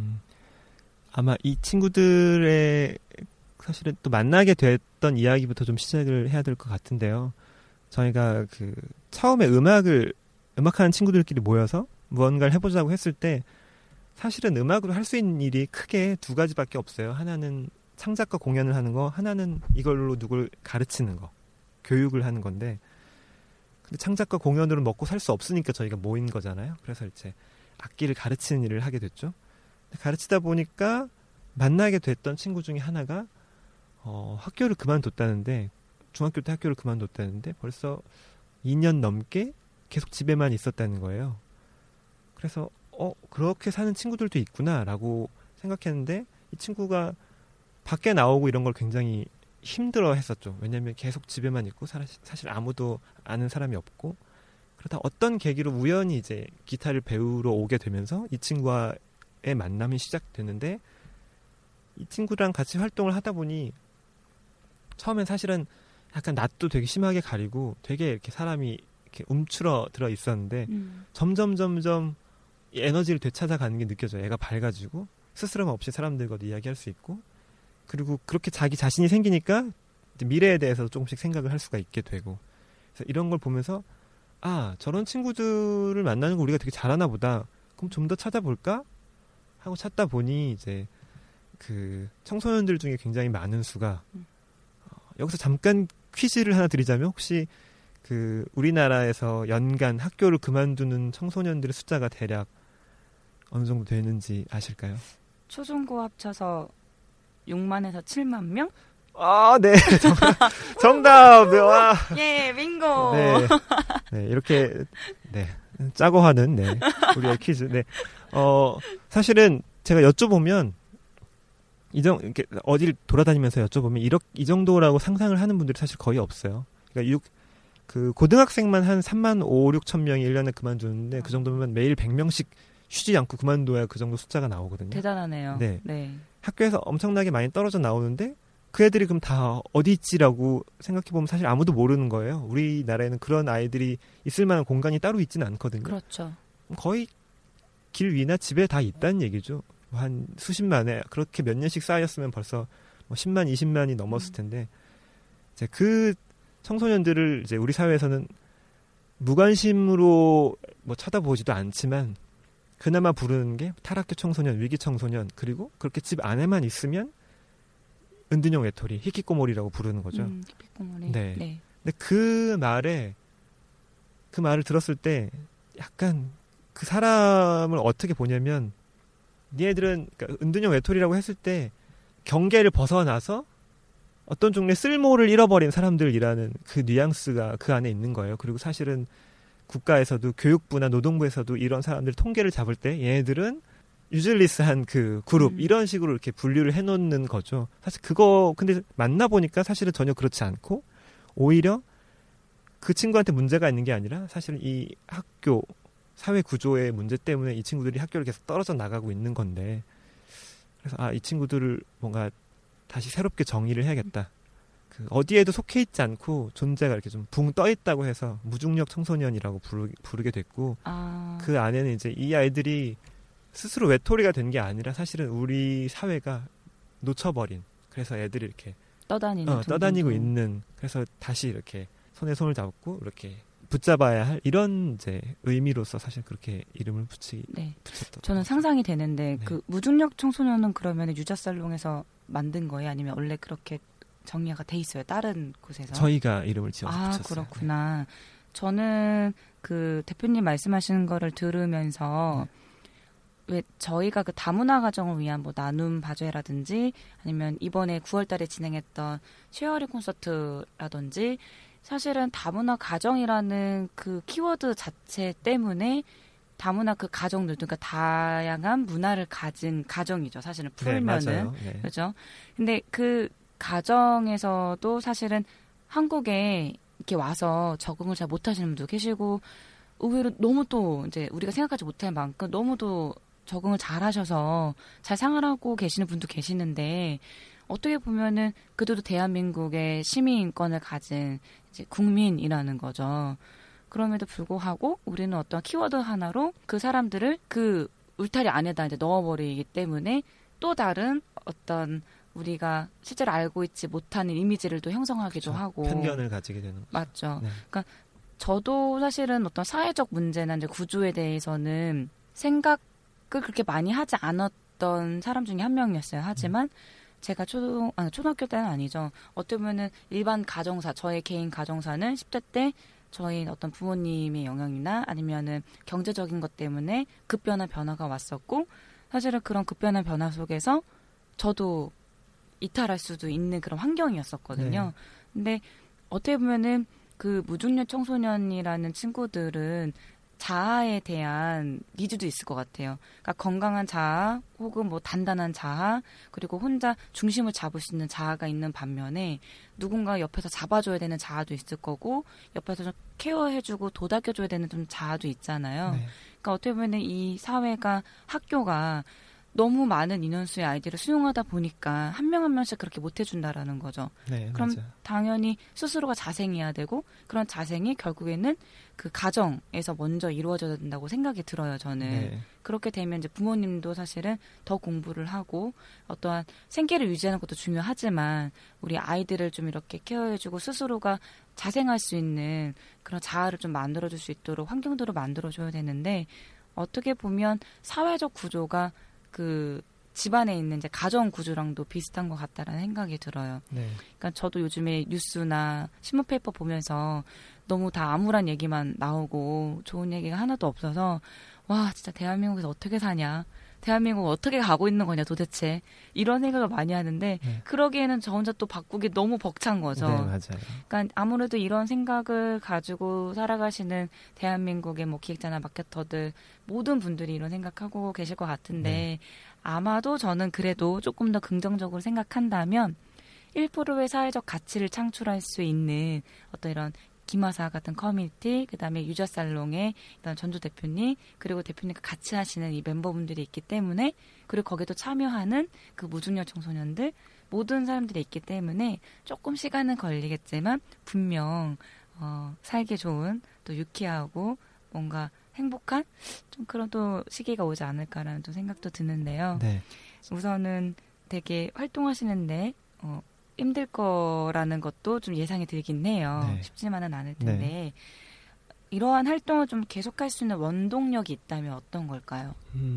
아마 이 친구들의 사실은 또 만나게 됐던 이야기부터 좀 시작을 해야 될 것 같은데요. 저희가 그 처음에 음악하는 친구들끼리 모여서 무언가를 해보자고 했을 때 사실은 음악으로 할 수 있는 일이 크게 두 가지밖에 없어요. 하나는 창작과 공연을 하는 거, 하나는 이걸로 누굴 가르치는 거, 교육을 하는 건데, 근데 창작과 공연으로 먹고 살 수 없으니까 저희가 모인 거잖아요. 그래서 이제 악기를 가르치는 일을 하게 됐죠. 가르치다 보니까 만나게 됐던 친구 중에 하나가 학교를 그만뒀다는데, 중학교 때 학교를 그만뒀다는데 벌써 2년 넘게 계속 집에만 있었다는 거예요. 그래서 그렇게 사는 친구들도 있구나라고 생각했는데, 이 친구가 밖에 나오고 이런 걸 굉장히 힘들어 했었죠. 왜냐하면 계속 집에만 있고 사실 아무도 아는 사람이 없고, 그러다 어떤 계기로 우연히 이제 기타를 배우러 오게 되면서 이 친구와의 만남이 시작됐는데, 이 친구랑 같이 활동을 하다 보니 처음엔 사실은 약간 낯도 되게 심하게 가리고 되게 이렇게 사람이 이렇게 움츠러 들어 있었는데 점점 이 에너지를 되찾아가는 게 느껴져요. 애가 밝아지고 스스럼 없이 사람들과도 이야기할 수 있고, 그리고 그렇게 자기 자신이 생기니까 이제 미래에 대해서 조금씩 생각을 할 수가 있게 되고, 그래서 이런 걸 보면서 저런 친구들을 만나는 거 우리가 되게 잘하나 보다. 그럼 좀 더 찾아볼까? 하고 찾다 보니 이제 그 청소년들 중에 굉장히 많은 수가 여기서 잠깐 퀴즈를 하나 드리자면, 혹시 그 우리나라에서 연간 학교를 그만두는 청소년들의 숫자가 대략 어느 정도 되는지 아실까요? 초중고 합쳐서 6만에서 7만 명? 네. 정답! 와. 예, 빙고! 네, 이렇게, 짜고 하는, 우리의 퀴즈. 사실은 제가 여쭤보면, 이렇게 어딜 돌아다니면서 여쭤보면, 이 정도라고 상상을 하는 분들이 사실 거의 없어요. 그러니까 그 고등학생만 한 3만 5, 6천 명이 1년에 그만두는데, 그 정도면 매일 100명씩 쉬지 않고 그만둬야 그 정도 숫자가 나오거든요. 대단하네요. 네. 학교에서 엄청나게 많이 떨어져 나오는데, 그 애들이 그럼 다 어디 있지라고 생각해보면 사실 아무도 모르는 거예요. 우리나라에는 그런 아이들이 있을 만한 공간이 따로 있지는 않거든요. 그렇죠. 거의 길 위나 집에 다 있다는 얘기죠. 한 수십만에 그렇게 몇 년씩 쌓였으면 벌써 뭐 10만, 20만이 넘었을 텐데, 이제 그 청소년들을 이제 우리 사회에서는 무관심으로 뭐 쳐다보지도 않지만 그나마 부르는 게 탈학교 청소년, 위기 청소년, 그리고 그렇게 집 안에만 있으면 은둔형 외톨이, 히키코모리라고 부르는 거죠. 히키코모리. 네. 근데 그 말을 들었을 때 약간 그 사람을 어떻게 보냐면, 니네들은 그러니까 은둔형 외톨이라고 했을 때 경계를 벗어나서 어떤 종류의 쓸모를 잃어버린 사람들이라는 그 뉘앙스가 그 안에 있는 거예요. 그리고 사실은 국가에서도 교육부나 노동부에서도 이런 사람들 통계를 잡을 때 얘네들은 유즐리스한 그 그룹 이런 식으로 이렇게 분류를 해놓는 거죠. 사실 그거 근데 만나보니까 사실은 전혀 그렇지 않고, 오히려 그 친구한테 문제가 있는 게 아니라 사실은 이 학교 사회 구조의 문제 때문에 이 친구들이 학교를 계속 떨어져 나가고 있는 건데, 그래서 이 친구들을 뭔가 다시 새롭게 정의를 해야겠다. 그 어디에도 속해 있지 않고 존재가 이렇게 좀 붕 떠 있다고 해서 무중력 청소년이라고 부르게 됐고, 그 안에는 이제 이 아이들이 스스로 외톨이가 된 게 아니라 사실은 우리 사회가 놓쳐버린, 그래서 애들이 이렇게 떠다니고 있는, 그래서 다시 이렇게 손에 손을 잡고 이렇게 붙잡아야 할 이런 이제 의미로서 사실 그렇게 이름을 네. 붙였던. 저는 상상이 되는데 네. 그 무중력 청소년은 그러면 유자살롱에서 만든 거예요? 아니면 원래 그렇게 정리가 돼 있어요? 다른 곳에서? 저희가 이름을 지어서 붙였어요. 그렇구나. 저는 그 대표님 말씀하시는 거를 들으면서 왜 저희가 그 다문화 가정을 위한 뭐 나눔 바제라든지 아니면 이번에 9월달에 진행했던 쉐어링 콘서트라든지 사실은 다문화 가정이라는 그 키워드 자체 때문에 다문화 그 가정들, 그러니까 다양한 문화를 가진 가정이죠. 사실은 풀면은. 네, 맞아요. 네. 그렇죠. 근데 그 가정에서도 사실은 한국에 이렇게 와서 적응을 잘 못하시는 분도 계시고 의외로 너무 또 이제 우리가 생각하지 못할 만큼 너무도 적응을 잘 하셔서 잘 생활하고 계시는 분도 계시는데 어떻게 보면은 그들도 대한민국의 시민권을 가진 이제 국민이라는 거죠. 그럼에도 불구하고 우리는 어떤 키워드 하나로 그 사람들을 그 울타리 안에다 이제 넣어버리기 때문에 또 다른 어떤 우리가 실제로 알고 있지 못하는 이미지를 또 형성하기도 그렇죠. 하고 편견을 가지게 되는 거죠. 맞죠. 네. 그러니까 저도 사실은 어떤 사회적 문제나 이제 구조에 대해서는 생각을 그렇게 많이 하지 않았던 사람 중에 한 명이었어요. 하지만 제가 초등학교 때는 아니죠. 어떻게 보면은 일반 가정사, 저의 개인 가정사는 10대 때 저희 어떤 부모님의 영향이나 아니면은 경제적인 것 때문에 급변한 변화가 왔었고 사실은 그런 급변한 변화 속에서 저도 이탈할 수도 있는 그런 환경이었었거든요. 네. 근데 어떻게 보면은 그 무중력 청소년이라는 친구들은 자아에 대한 니즈도 있을 것 같아요. 그러니까 건강한 자아 혹은 뭐 단단한 자아 그리고 혼자 중심을 잡을 수 있는 자아가 있는 반면에 누군가 옆에서 잡아줘야 되는 자아도 있을 거고 옆에서 좀 케어해주고 도닥여줘야 되는 좀 자아도 있잖아요. 네. 그러니까 어떻게 보면 이 사회가 학교가 너무 많은 인원수의 아이들을 수용하다 보니까 한 명 한 명씩 그렇게 못 해준다라는 거죠. 네, 그럼 맞아요. 당연히 스스로가 자생해야 되고 그런 자생이 결국에는 그 가정에서 먼저 이루어져야 된다고 생각이 들어요. 저는. 네. 그렇게 되면 이제 부모님도 사실은 더 공부를 하고 어떠한 생계를 유지하는 것도 중요하지만 우리 아이들을 좀 이렇게 케어해주고 스스로가 자생할 수 있는 그런 자아를 좀 만들어줄 수 있도록 환경들을 만들어줘야 되는데 어떻게 보면 사회적 구조가 그 집안에 있는 이제 가정 구조랑도 비슷한 것 같다라는 생각이 들어요. 네. 그러니까 저도 요즘에 뉴스나 신문 페이퍼 보면서 너무 다 암울한 얘기만 나오고 좋은 얘기가 하나도 없어서 와 진짜 대한민국에서 어떻게 사냐, 대한민국 어떻게 가고 있는 거냐 도대체 이런 생각을 많이 하는데 네. 그러기에는 저 혼자 또 바꾸기 너무 벅찬 거죠. 네, 맞아요. 그러니까 아무래도 이런 생각을 가지고 살아가시는 대한민국의 뭐 기획자나 마케터들 모든 분들이 이런 생각하고 계실 것 같은데 네. 아마도 저는 그래도 조금 더 긍정적으로 생각한다면 1%의 사회적 가치를 창출할 수 있는 어떤 이런 김화사 같은 커뮤니티, 그다음에 유자살롱의 이런 전조 대표님, 그리고 대표님과 같이 하시는 이 멤버분들이 있기 때문에 그리고 거기에도 참여하는 그 무중력 청소년들 모든 사람들이 있기 때문에 조금 시간은 걸리겠지만 분명 살기 좋은 또 유쾌하고 뭔가 행복한 좀 그런 또 시기가 오지 않을까라는 또 생각도 드는데요. 네. 우선은 되게 활동하시는데 힘들 거라는 것도 좀 예상이 들긴 해요. 네. 쉽지만은 않을 텐데 이러한 활동을 좀 계속할 수 있는 원동력이 있다면 어떤 걸까요?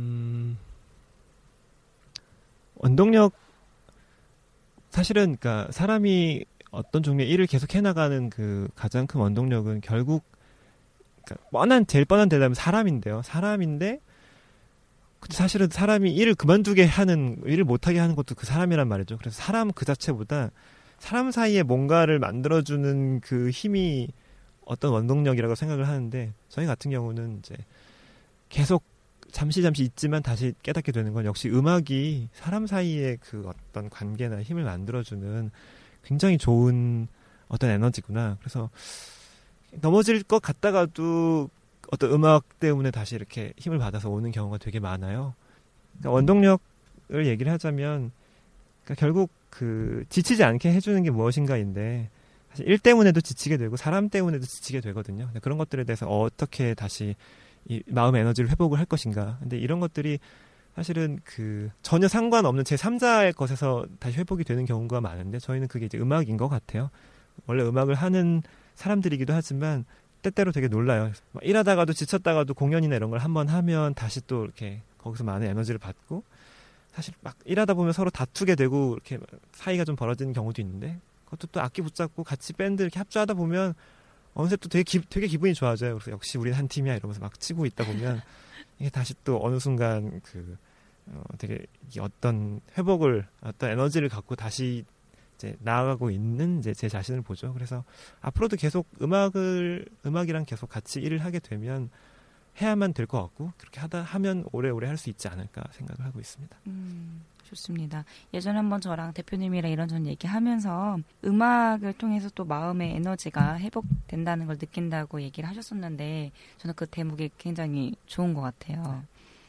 원동력 사실은 그러니까 사람이 어떤 종류의 일을 계속 해나가는 그 가장 큰 원동력은 결국 그러니까 제일 뻔한 대답은 사람인데요. 사람인데 근데 사실은 사람이 일을 그만두게 하는, 일을 못하게 하는 것도 그 사람이란 말이죠. 그래서 사람 그 자체보다 사람 사이에 뭔가를 만들어주는 그 힘이 어떤 원동력이라고 생각을 하는데 저희 같은 경우는 이제 계속 잠시 있지만 다시 깨닫게 되는 건 역시 음악이 사람 사이에 그 어떤 관계나 힘을 만들어주는 굉장히 좋은 어떤 에너지구나. 그래서 넘어질 것 같다가도 어떤 음악 때문에 다시 이렇게 힘을 받아서 오는 경우가 되게 많아요. 그러니까 원동력을 얘기를 하자면 그러니까 결국 그 지치지 않게 해주는 게 무엇인가인데 사실 일 때문에도 지치게 되고 사람 때문에도 지치게 되거든요. 그런 것들에 대해서 어떻게 다시 이 마음의 에너지를 회복을 할 것인가. 근데 이런 것들이 사실은 그 전혀 상관없는 제3자의 것에서 다시 회복이 되는 경우가 많은데 저희는 그게 이제 음악인 것 같아요. 원래 음악을 하는 사람들이기도 하지만 때때로 되게 놀라요. 막 일하다가도 지쳤다가도 공연이나 이런 걸 한번 하면 다시 또 이렇게 거기서 많은 에너지를 받고, 사실 막 일하다 보면 서로 다투게 되고 이렇게 사이가 좀 벌어지는 경우도 있는데, 그것도 또 악기 붙잡고 같이 밴드 이렇게 합주하다 보면 어느새 또 되게 기분이 좋아져요. 그래서 역시 우리는 한 팀이야 이러면서 막 치고 있다 보면 이게 다시 또 어느 순간 되게 어떤 회복을, 어떤 에너지를 갖고 다시 이제 나아가고 있는 이제 제 자신을 보죠. 그래서 앞으로도 계속 음악이랑 계속 같이 일을 하게 되면 해야만 될 것 같고, 그렇게 하면 오래오래 할 수 있지 않을까 생각을 하고 있습니다. 좋습니다. 예전에 한번 저랑 대표님이랑 이런저런 얘기하면서 음악을 통해서 또 마음의 에너지가 회복된다는 걸 느낀다고 얘기를 하셨었는데, 저는 그 대목이 굉장히 좋은 것 같아요.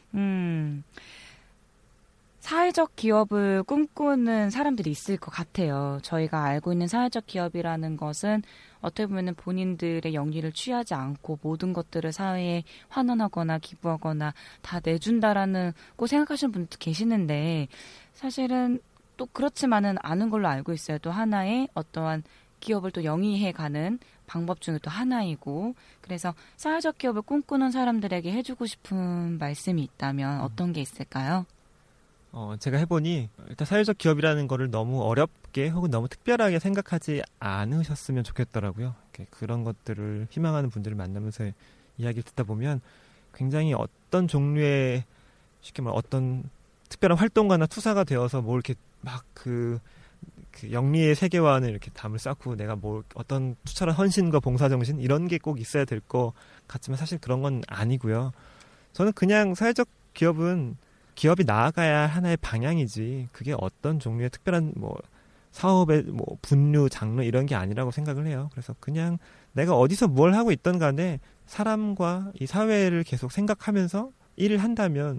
사회적 기업을 꿈꾸는 사람들이 있을 것 같아요. 저희가 알고 있는 사회적 기업이라는 것은 어떻게 보면 본인들의 영리를 취하지 않고 모든 것들을 사회에 환원하거나 기부하거나 다 내준다라는 꼭 생각하시는 분들도 계시는데, 사실은 또 그렇지만은 않은 걸로 알고 있어요. 또 하나의 어떠한 기업을 또 영위해가는 방법 중에 또 하나이고, 그래서 사회적 기업을 꿈꾸는 사람들에게 해주고 싶은 말씀이 있다면 어떤 게 있을까요? 제가 해보니 일단 사회적 기업이라는 거를 너무 어렵게 혹은 너무 특별하게 생각하지 않으셨으면 좋겠더라고요. 그런 것들을 희망하는 분들을 만나면서 이야기를 듣다 보면 굉장히 어떤 종류의, 쉽게 말해 어떤 특별한 활동가나 투사가 되어서 뭐 이렇게 막 그 영리의 세계와는 이렇게 담을 쌓고 내가 뭐 어떤 투철한 헌신과 봉사정신 이런 게 꼭 있어야 될 것 같지만 사실 그런 건 아니고요. 저는 그냥 사회적 기업은 기업이 나아가야 할 하나의 방향이지, 그게 어떤 종류의 특별한 뭐 사업의 뭐 분류, 장르 이런 게 아니라고 생각을 해요. 그래서 그냥 내가 어디서 뭘 하고 있던 간에 사람과 이 사회를 계속 생각하면서 일을 한다면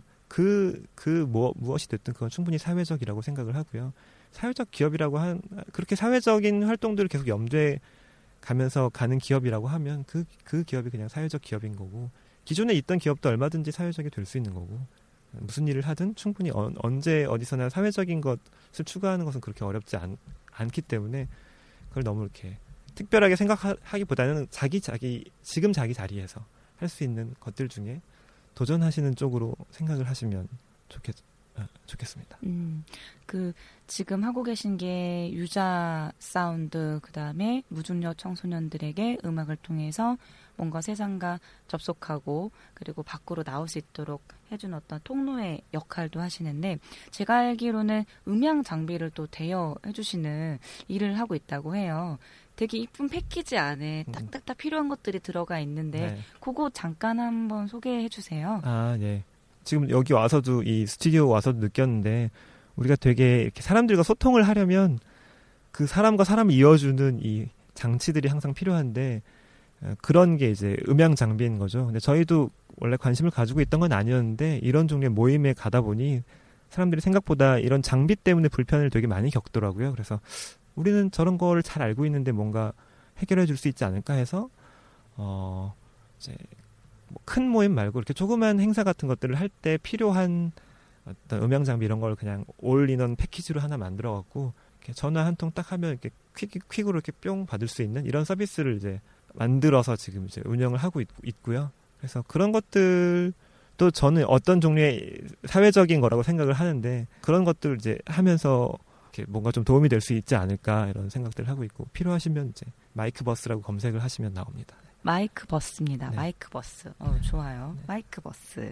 무엇이 됐든 그건 충분히 사회적이라고 생각을 하고요. 사회적 기업이라고 그렇게 사회적인 활동들을 계속 염두에 가면서 가는 기업이라고 하면 그 기업이 그냥 사회적 기업인 거고, 기존에 있던 기업도 얼마든지 사회적이 될 수 있는 거고, 무슨 일을 하든 충분히 언제 어디서나 사회적인 것을 추구하는 것은 그렇게 어렵지 않기 때문에 그걸 너무 이렇게 특별하게 생각하기보다는 지금 자기 자리에서 할 수 있는 것들 중에 도전하시는 쪽으로 생각을 하시면 좋겠습니다. 지금 하고 계신 게 유자 사운드, 그다음에 무중력 청소년들에게 음악을 통해서 뭔가 세상과 접속하고 그리고 밖으로 나올 수 있도록 해준 어떤 통로의 역할도 하시는데, 제가 알기로는 음향 장비를 또 대여해주시는 일을 하고 있다고 해요. 되게 이쁜 패키지 안에 딱딱딱 필요한 것들이 들어가 있는데 네. 그거 잠깐 한번 소개해 주세요. 아, 네. 지금 여기 와서도, 이 스튜디오 와서도 느꼈는데, 우리가 되게 이렇게 사람들과 소통을 하려면 그 사람과 사람을 이어주는 이 장치들이 항상 필요한데, 그런 게 이제 음향 장비인 거죠. 근데 저희도 원래 관심을 가지고 있던 건 아니었는데, 이런 종류의 모임에 가다 보니 사람들이 생각보다 이런 장비 때문에 불편을 되게 많이 겪더라고요. 그래서 우리는 저런 거를 잘 알고 있는데 뭔가 해결해 줄 수 있지 않을까 해서, 이제 큰 모임 말고 이렇게 조그만 행사 같은 것들을 할 때 필요한 어떤 음향 장비 이런 걸 그냥 올인원 패키지로 하나 만들어갖고 이렇게 전화 한 통 딱 하면 이렇게 퀵으로 이렇게 뿅 받을 수 있는 이런 서비스를 이제 만들어서 지금 이제 운영을 하고 있고요. 그래서 그런 것들도 저는 어떤 종류의 사회적인 거라고 생각을 하는데, 그런 것들을 이제 하면서 이렇게 뭔가 좀 도움이 될 수 있지 않을까 이런 생각들을 하고 있고, 필요하시면 이제 마이크 버스라고 검색을 하시면 나옵니다. 마이크 버스입니다. 네. 마이크 버스. 좋아요. 네. 마이크 버스.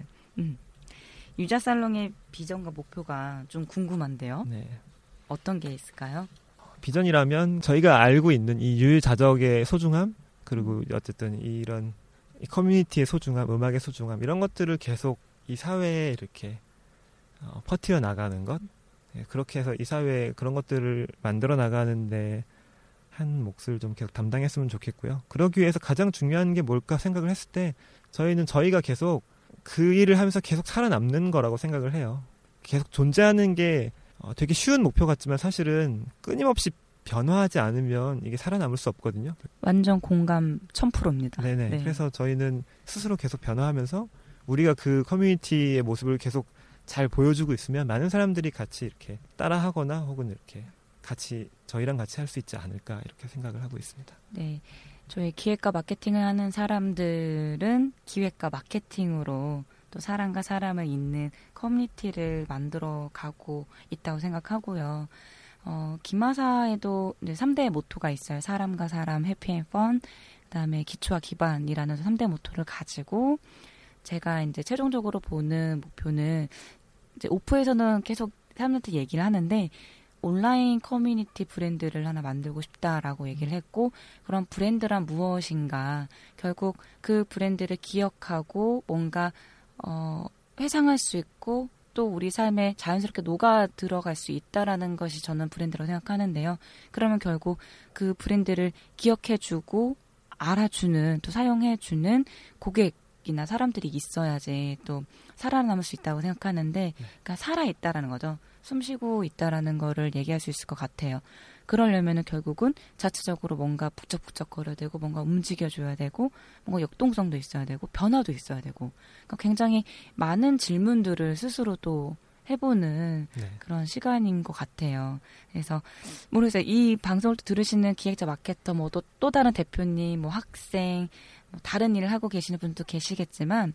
유자 살롱의 비전과 목표가 좀 궁금한데요. 네. 어떤 게 있을까요? 비전이라면 저희가 알고 있는 이 유유자적의 소중함, 그리고 어쨌든 이런 이 커뮤니티의 소중함, 음악의 소중함, 이런 것들을 계속 이 사회에 이렇게 퍼뜨려 나가는 것, 그렇게 해서 이 사회에 그런 것들을 만들어 나가는데 한 몫을 좀 계속 담당했으면 좋겠고요. 그러기 위해서 가장 중요한 게 뭘까 생각을 했을 때, 저희는 저희가 계속 그 일을 하면서 계속 살아남는 거라고 생각을 해요. 계속 존재하는 게 되게 쉬운 목표 같지만 사실은 끊임없이 변화하지 않으면 이게 살아남을 수 없거든요. 완전 공감 1000%입니다. 네네. 네. 그래서 저희는 스스로 계속 변화하면서 우리가 그 커뮤니티의 모습을 계속 잘 보여주고 있으면 많은 사람들이 같이 이렇게 따라하거나 혹은 이렇게 같이 저희랑 같이 할 수 있지 않을까 이렇게 생각을 하고 있습니다. 네. 저희 기획과 마케팅을 하는 사람들은 기획과 마케팅으로 또 사람과 사람을 잇는 커뮤니티를 만들어 가고 있다고 생각하고요. 기마사에도 이제 3대 모토가 있어요. 사람과 사람, 해피앤펀, 그다음에 기초와 기반이라는 3대 모토를 가지고 제가 이제 최종적으로 보는 목표는 이제 오프에서는 계속 사람들한테 얘기를 하는데 온라인 커뮤니티 브랜드를 하나 만들고 싶다라고 얘기를 했고 그런 브랜드란 무엇인가 결국 그 브랜드를 기억하고 뭔가 회상할 수 있고 또 우리 삶에 자연스럽게 녹아 들어갈 수 있다라는 것이 저는 브랜드라고 생각하는데요. 그러면 결국 그 브랜드를 기억해주고 알아주는 또 사용해주는 고객이나 사람들이 있어야지 또 살아남을 수 있다고 생각하는데 그러니까 살아있다라는 거죠. 숨쉬고 있다라는 거를 얘기할 수 있을 것 같아요. 그러려면은 결국은 자체적으로 뭔가 북적북적거려야 되고 뭔가 움직여줘야 되고 뭔가 역동성도 있어야 되고 변화도 있어야 되고 그러니까 굉장히 많은 질문들을 스스로 또 해보는 그런 시간인 것 같아요. 그래서 모르겠어요. 이 방송을 또 들으시는 기획자, 마케터, 뭐 또 다른 대표님, 뭐 학생, 뭐 다른 일을 하고 계시는 분도 계시겠지만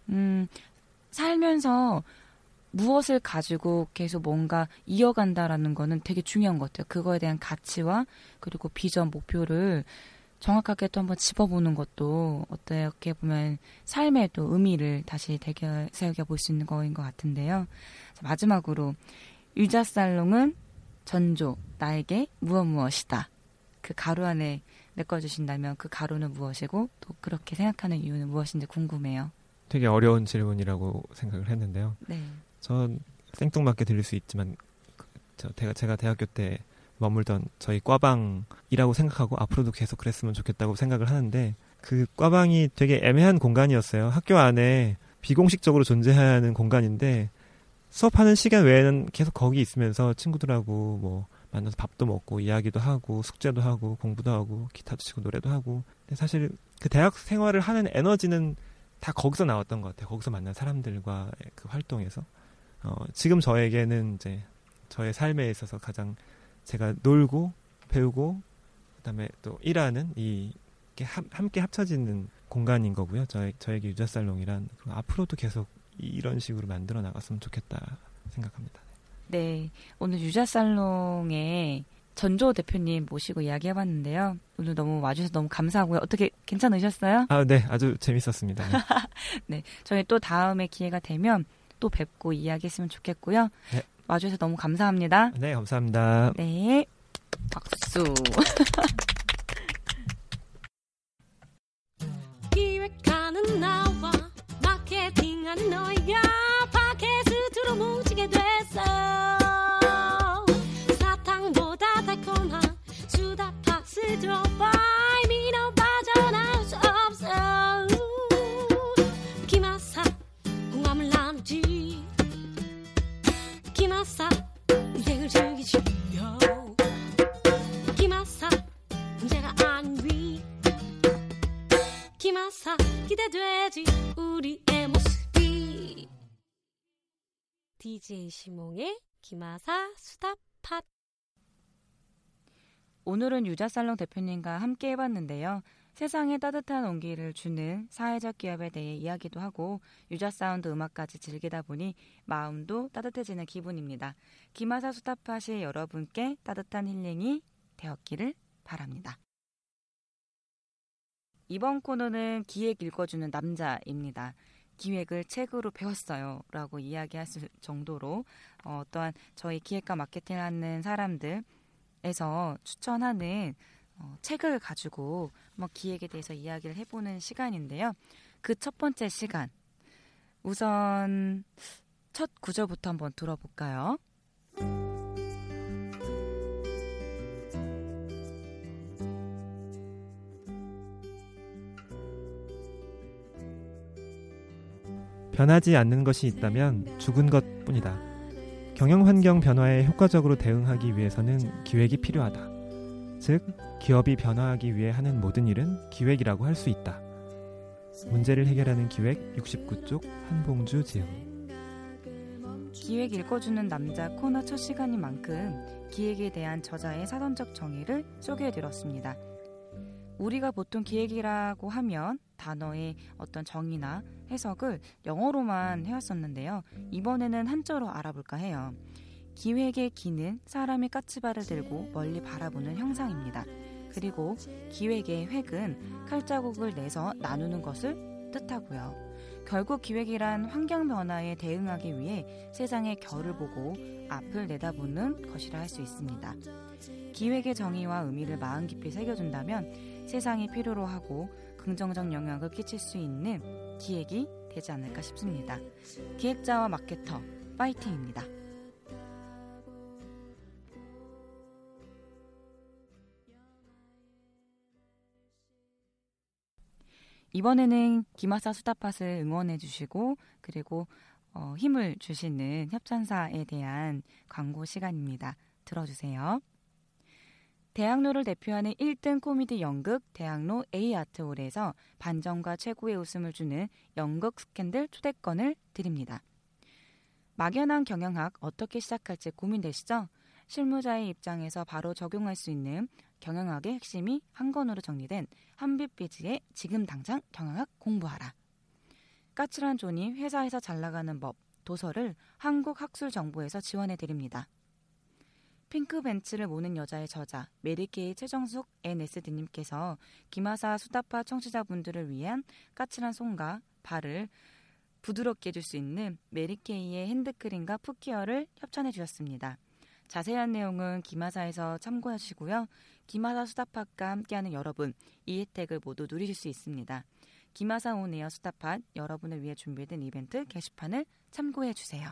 살면서 무엇을 가지고 계속 뭔가 이어간다라는 거는 되게 중요한 것 같아요. 그거에 대한 가치와 그리고 비전, 목표를 정확하게 또 한번 짚어보는 것도 어떻게 보면 삶의 또 의미를 다시 되새겨 볼 수 있는 거인 것 같은데요. 마지막으로 유자살롱은 전조, 나에게 무엇이다. 그 가루 안에 메꿔주신다면 그 가루는 무엇이고 또 그렇게 생각하는 이유는 무엇인지 궁금해요. 되게 어려운 질문이라고 생각을 했는데요. 네. 전 생뚱맞게 들릴 수 있지만 제가 대학교 때 머물던 저희 과방이라고 생각하고 앞으로도 계속 그랬으면 좋겠다고 생각을 하는데 그 과방이 되게 애매한 공간이었어요. 학교 안에 비공식적으로 존재하는 공간인데 수업하는 시간 외에는 계속 거기 있으면서 친구들하고 뭐 만나서 밥도 먹고 이야기도 하고 숙제도 하고 공부도 하고 기타도 치고 노래도 하고 근데 사실 그 대학 생활을 하는 에너지는 다 거기서 나왔던 것 같아요. 거기서 만난 사람들과 그 활동에서 지금 저에게는 이제 저의 삶에 있어서 가장 제가 놀고 배우고 그다음에 또 일하는 이게 함께 합쳐지는 공간인 거고요. 저에게 유자살롱이란 앞으로도 계속 이런 식으로 만들어 나갔으면 좋겠다 생각합니다. 네, 오늘 유자살롱의 전조 대표님 모시고 이야기해봤는데요. 오늘 너무 와주셔서 너무 감사하고요. 어떻게 괜찮으셨어요? 네, 아주 재밌었습니다. 네, 저희 또 다음에 기회가 되면 또 뵙고 이야기했으면 좋겠고요. 네. 와주셔서 너무 감사합니다. 네, 감사합니다. 네, 박수. 기획하는 나와 마케팅하는 너희가 팟캐스트로 뭉치게 됐어. 사탕보다 달콤한 수다팟을 들어봐. 이미는 빠져나올 수 없어. 기마사 공감을 나누지. 기마사 인생을 즐기지. 기마사 문제가 아닌 위. 기마사 기대되지 우리의 모습이. DJ 시몽의 기마사 수다팟. 오늘은 유자살롱 대표님과 함께 해봤는데요. 세상에 따뜻한 온기를 주는 사회적 기업에 대해 이야기도 하고 유자사운드 음악까지 즐기다 보니 마음도 따뜻해지는 기분입니다. 기마사 수다팟이 여러분께 따뜻한 힐링이 되었기를 바랍니다. 이번 코너는 기획 읽어주는 남자입니다. 기획을 책으로 배웠어요 라고 이야기할 정도로 어떠한 저희 기획과 마케팅을 하는 사람들에서 추천하는 책을 가지고 한번 기획에 대해서 이야기를 해보는 시간인데요. 그 첫 번째 시간, 우선 첫 구절부터 한번 들어볼까요? 변하지 않는 것이 있다면 죽은 것뿐이다. 경영 환경 변화에 효과적으로 대응하기 위해서는 기획이 필요하다. 즉, 기업이 변화하기 위해 하는 모든 일은 기획이라고 할 수 있다. 문제를 해결하는 기획 69쪽 한봉주 지음. 기획 읽어주는 남자 코너 첫 시간인 만큼 기획에 대한 저자의 사전적 정의를 소개해드렸습니다. 우리가 보통 기획이라고 하면 단어의 어떤 정의나 해석을 영어로만 해왔었는데요. 이번에는 한자로 알아볼까 해요. 기획의 기는 사람이 까치발을 들고 멀리 바라보는 형상입니다. 그리고 기획의 획은 칼자국을 내서 나누는 것을 뜻하고요. 결국 기획이란 환경 변화에 대응하기 위해 세상의 결을 보고 앞을 내다보는 것이라 할 수 있습니다. 기획의 정의와 의미를 마음 깊이 새겨둔다면 세상이 필요로 하고 긍정적 영향을 끼칠 수 있는 기획이 되지 않을까 싶습니다. 기획자와 마케터 파이팅입니다. 이번에는 기마사 수다팟을 응원해주시고 그리고 힘을 주시는 협찬사에 대한 광고 시간입니다. 들어주세요. 대학로를 대표하는 1등 코미디 연극 대학로 A아트홀에서 반전과 최고의 웃음을 주는 연극 스캔들 초대권을 드립니다. 막연한 경영학 어떻게 시작할지 고민되시죠? 실무자의 입장에서 바로 적용할 수 있는 경영학의 핵심이 한 권으로 정리된 한빛비지의 지금 당장 경영학 공부하라. 까칠한 존이 회사에서 잘 나가는 법 도서를 한국학술정보에서 지원해드립니다. 핑크벤츠를 모는 여자의 저자 메리케이 최정숙 NSD님께서 기마사 수다파 청취자분들을 위한 까칠한 손과 발을 부드럽게 해줄 수 있는 메리케이의 핸드크림과 풋케어를 협찬해 주셨습니다. 자세한 내용은 기마사에서 참고하시고요. 기마사 수다팟과 함께하는 여러분, 이 혜택을 모두 누리실 수 있습니다. 기마사 온에어 수다팟 여러분을 위해 준비된 이벤트 게시판을 참고해 주세요.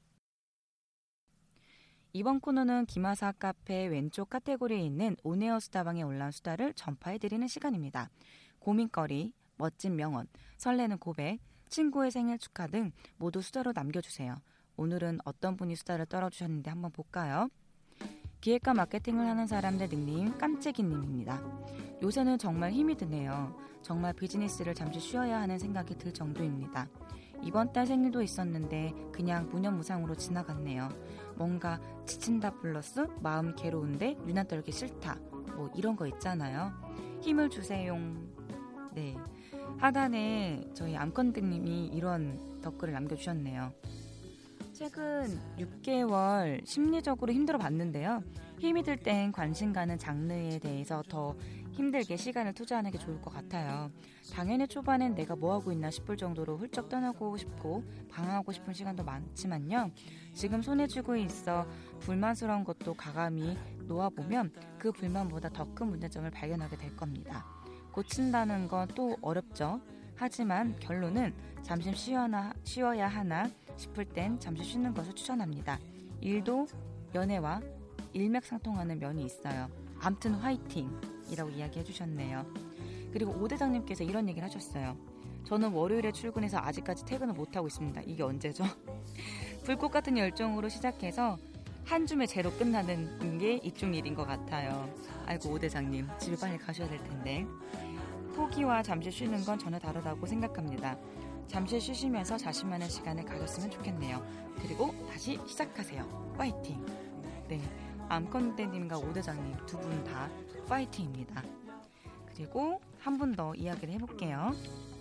이번 코너는 기마사 카페 왼쪽 카테고리에 있는 온에어 수다방에 올라온 수다를 전파해드리는 시간입니다. 고민거리, 멋진 명언, 설레는 고백, 친구의 생일 축하 등 모두 수다로 남겨주세요. 오늘은 어떤 분이 수다를 떨어주셨는데 한번 볼까요? 기획과 마케팅을 하는 사람들 닉네임 깜찍이님입니다. 요새는 정말 힘이 드네요. 정말 비즈니스를 잠시 쉬어야 하는 생각이 들 정도입니다. 이번 달 생일도 있었는데 그냥 무념무상으로 지나갔네요. 뭔가 지친다 플러스 마음 괴로운데 유난 떨기 싫다. 뭐 이런 거 있잖아요. 힘을 주세요. 네, 하단에 저희 암컨드님이 이런 댓글을 남겨주셨네요. 최근 6개월 심리적으로 힘들어 봤는데요. 힘이 들 땐 관심 가는 장르에 대해서 더 힘들게 시간을 투자하는 게 좋을 것 같아요. 당연히 초반엔 내가 뭐하고 있나 싶을 정도로 훌쩍 떠나고 싶고 방황하고 싶은 시간도 많지만요. 지금 손에 쥐고 있어 불만스러운 것도 가감히 놓아보면 그 불만보다 더 큰 문제점을 발견하게 될 겁니다. 고친다는 건 또 어렵죠. 하지만 결론은 잠시 쉬어야 하나 싶을 땐 잠시 쉬는 것을 추천합니다. 일도 연애와 일맥상통하는 면이 있어요. 암튼 화이팅! 이라고 이야기해 주셨네요. 그리고 오 대장님께서 이런 얘기를 하셨어요. 저는 월요일에 출근해서 아직까지 퇴근을 못하고 있습니다. 이게 언제죠? 불꽃 같은 열정으로 시작해서 한 줌에 제로 끝나는 게 이쪽 일인 것 같아요. 아이고 오 대장님 집에 빨리 가셔야 될 텐데. 포기와 잠시 쉬는 건 전혀 다르다고 생각합니다. 잠시 쉬시면서 자신만의 시간을 가졌으면 좋겠네요. 그리고 다시 시작하세요. 파이팅! 네, 암컨대님과 오대장님 두 분 다 파이팅입니다. 그리고 한 분 더 이야기를 해볼게요.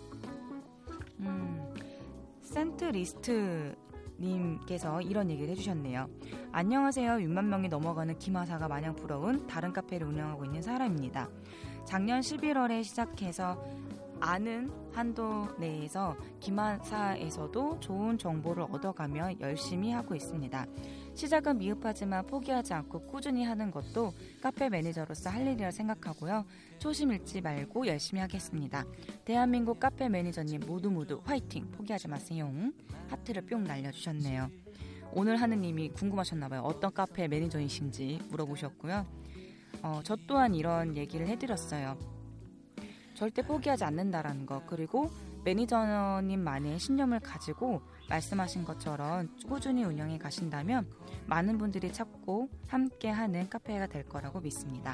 센트리스트 님께서 이런 얘기를 해주셨네요. 안녕하세요. 6만 명이 넘어가는 기마사가 마냥 부러운 다른 카페를 운영하고 있는 사람입니다. 작년 11월에 시작해서 아는 한도 내에서 기마사에서도 좋은 정보를 얻어가며 열심히 하고 있습니다. 시작은 미흡하지만 포기하지 않고 꾸준히 하는 것도 카페 매니저로서 할 일이라 생각하고요. 초심 잃지 말고 열심히 하겠습니다. 대한민국 카페 매니저님 모두 화이팅! 포기하지 마세요. 하트를 뿅 날려주셨네요. 오늘 하느님이 궁금하셨나봐요. 어떤 카페 매니저이신지 물어보셨고요. 저 또한 이런 얘기를 해드렸어요. 절대 포기하지 않는다라는 거, 그리고 매니저님만의 신념을 가지고 말씀하신 것처럼 꾸준히 운영해 가신다면 많은 분들이 찾고 함께하는 카페가 될 거라고 믿습니다.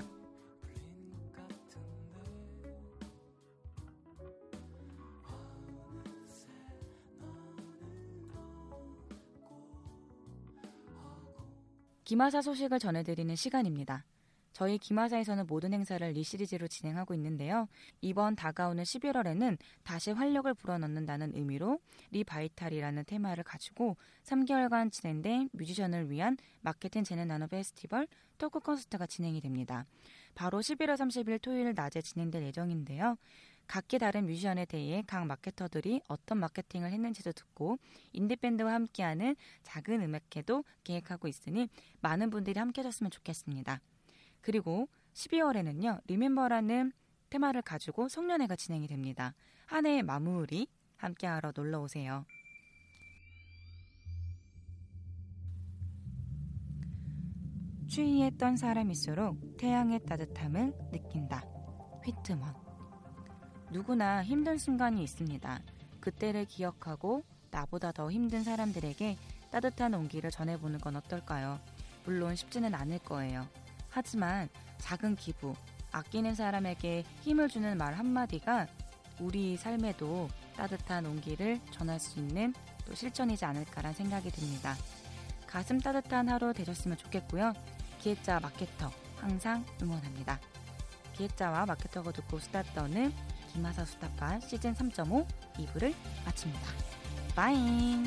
기마사 소식을 전해드리는 시간입니다. 저희 기마사에서는 모든 행사를 리시리즈로 진행하고 있는데요. 이번 다가오는 11월에는 다시 활력을 불어넣는다는 의미로 리바이탈이라는 테마를 가지고 3개월간 진행된 뮤지션을 위한 마케팅 재능 나눔 페스티벌 토크 콘서트가 진행이 됩니다. 바로 11월 30일 토요일 낮에 진행될 예정인데요. 각기 다른 뮤지션에 대해 각 마케터들이 어떤 마케팅을 했는지도 듣고 인디밴드와 함께하는 작은 음악회도 계획하고 있으니 많은 분들이 함께 하셨으면 좋겠습니다. 그리고 12월에는요. 리멤버라는 테마를 가지고 송년회가 진행이 됩니다. 한 해의 마무리 함께하러 놀러오세요. 추위했던 사람일수록 태양의 따뜻함을 느낀다. 휘트먼. 누구나 힘든 순간이 있습니다. 그때를 기억하고 나보다 더 힘든 사람들에게 따뜻한 온기를 전해보는 건 어떨까요? 물론 쉽지는 않을 거예요. 하지만 작은 기부, 아끼는 사람에게 힘을 주는 말 한마디가 우리 삶에도 따뜻한 온기를 전할 수 있는 또 실천이지 않을까란 생각이 듭니다. 가슴 따뜻한 하루 되셨으면 좋겠고요. 기획자와 마케터 항상 응원합니다. 기획자와 마케터가 듣고 수다 떠는 기마사 수다파 시즌 3.5 2부를 마칩니다. 바잉!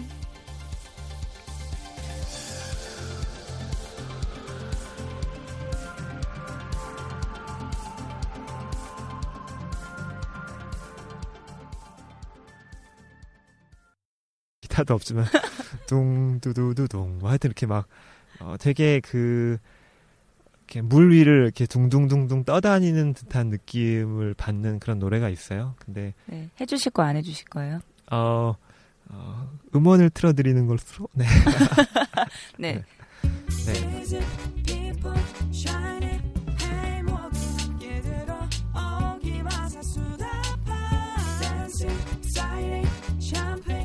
기타도 없지만 둥두두두둥 하여튼 이렇게 막 되게 이렇게 물 위를 이렇게 둥둥둥둥 떠다니는 듯한 느낌을 받는 그런 노래가 있어요. 근데 네, 해주실 거 안 해주실 거예요? 음원을 틀어드리는 것으로 네. 네. 네. 샴페인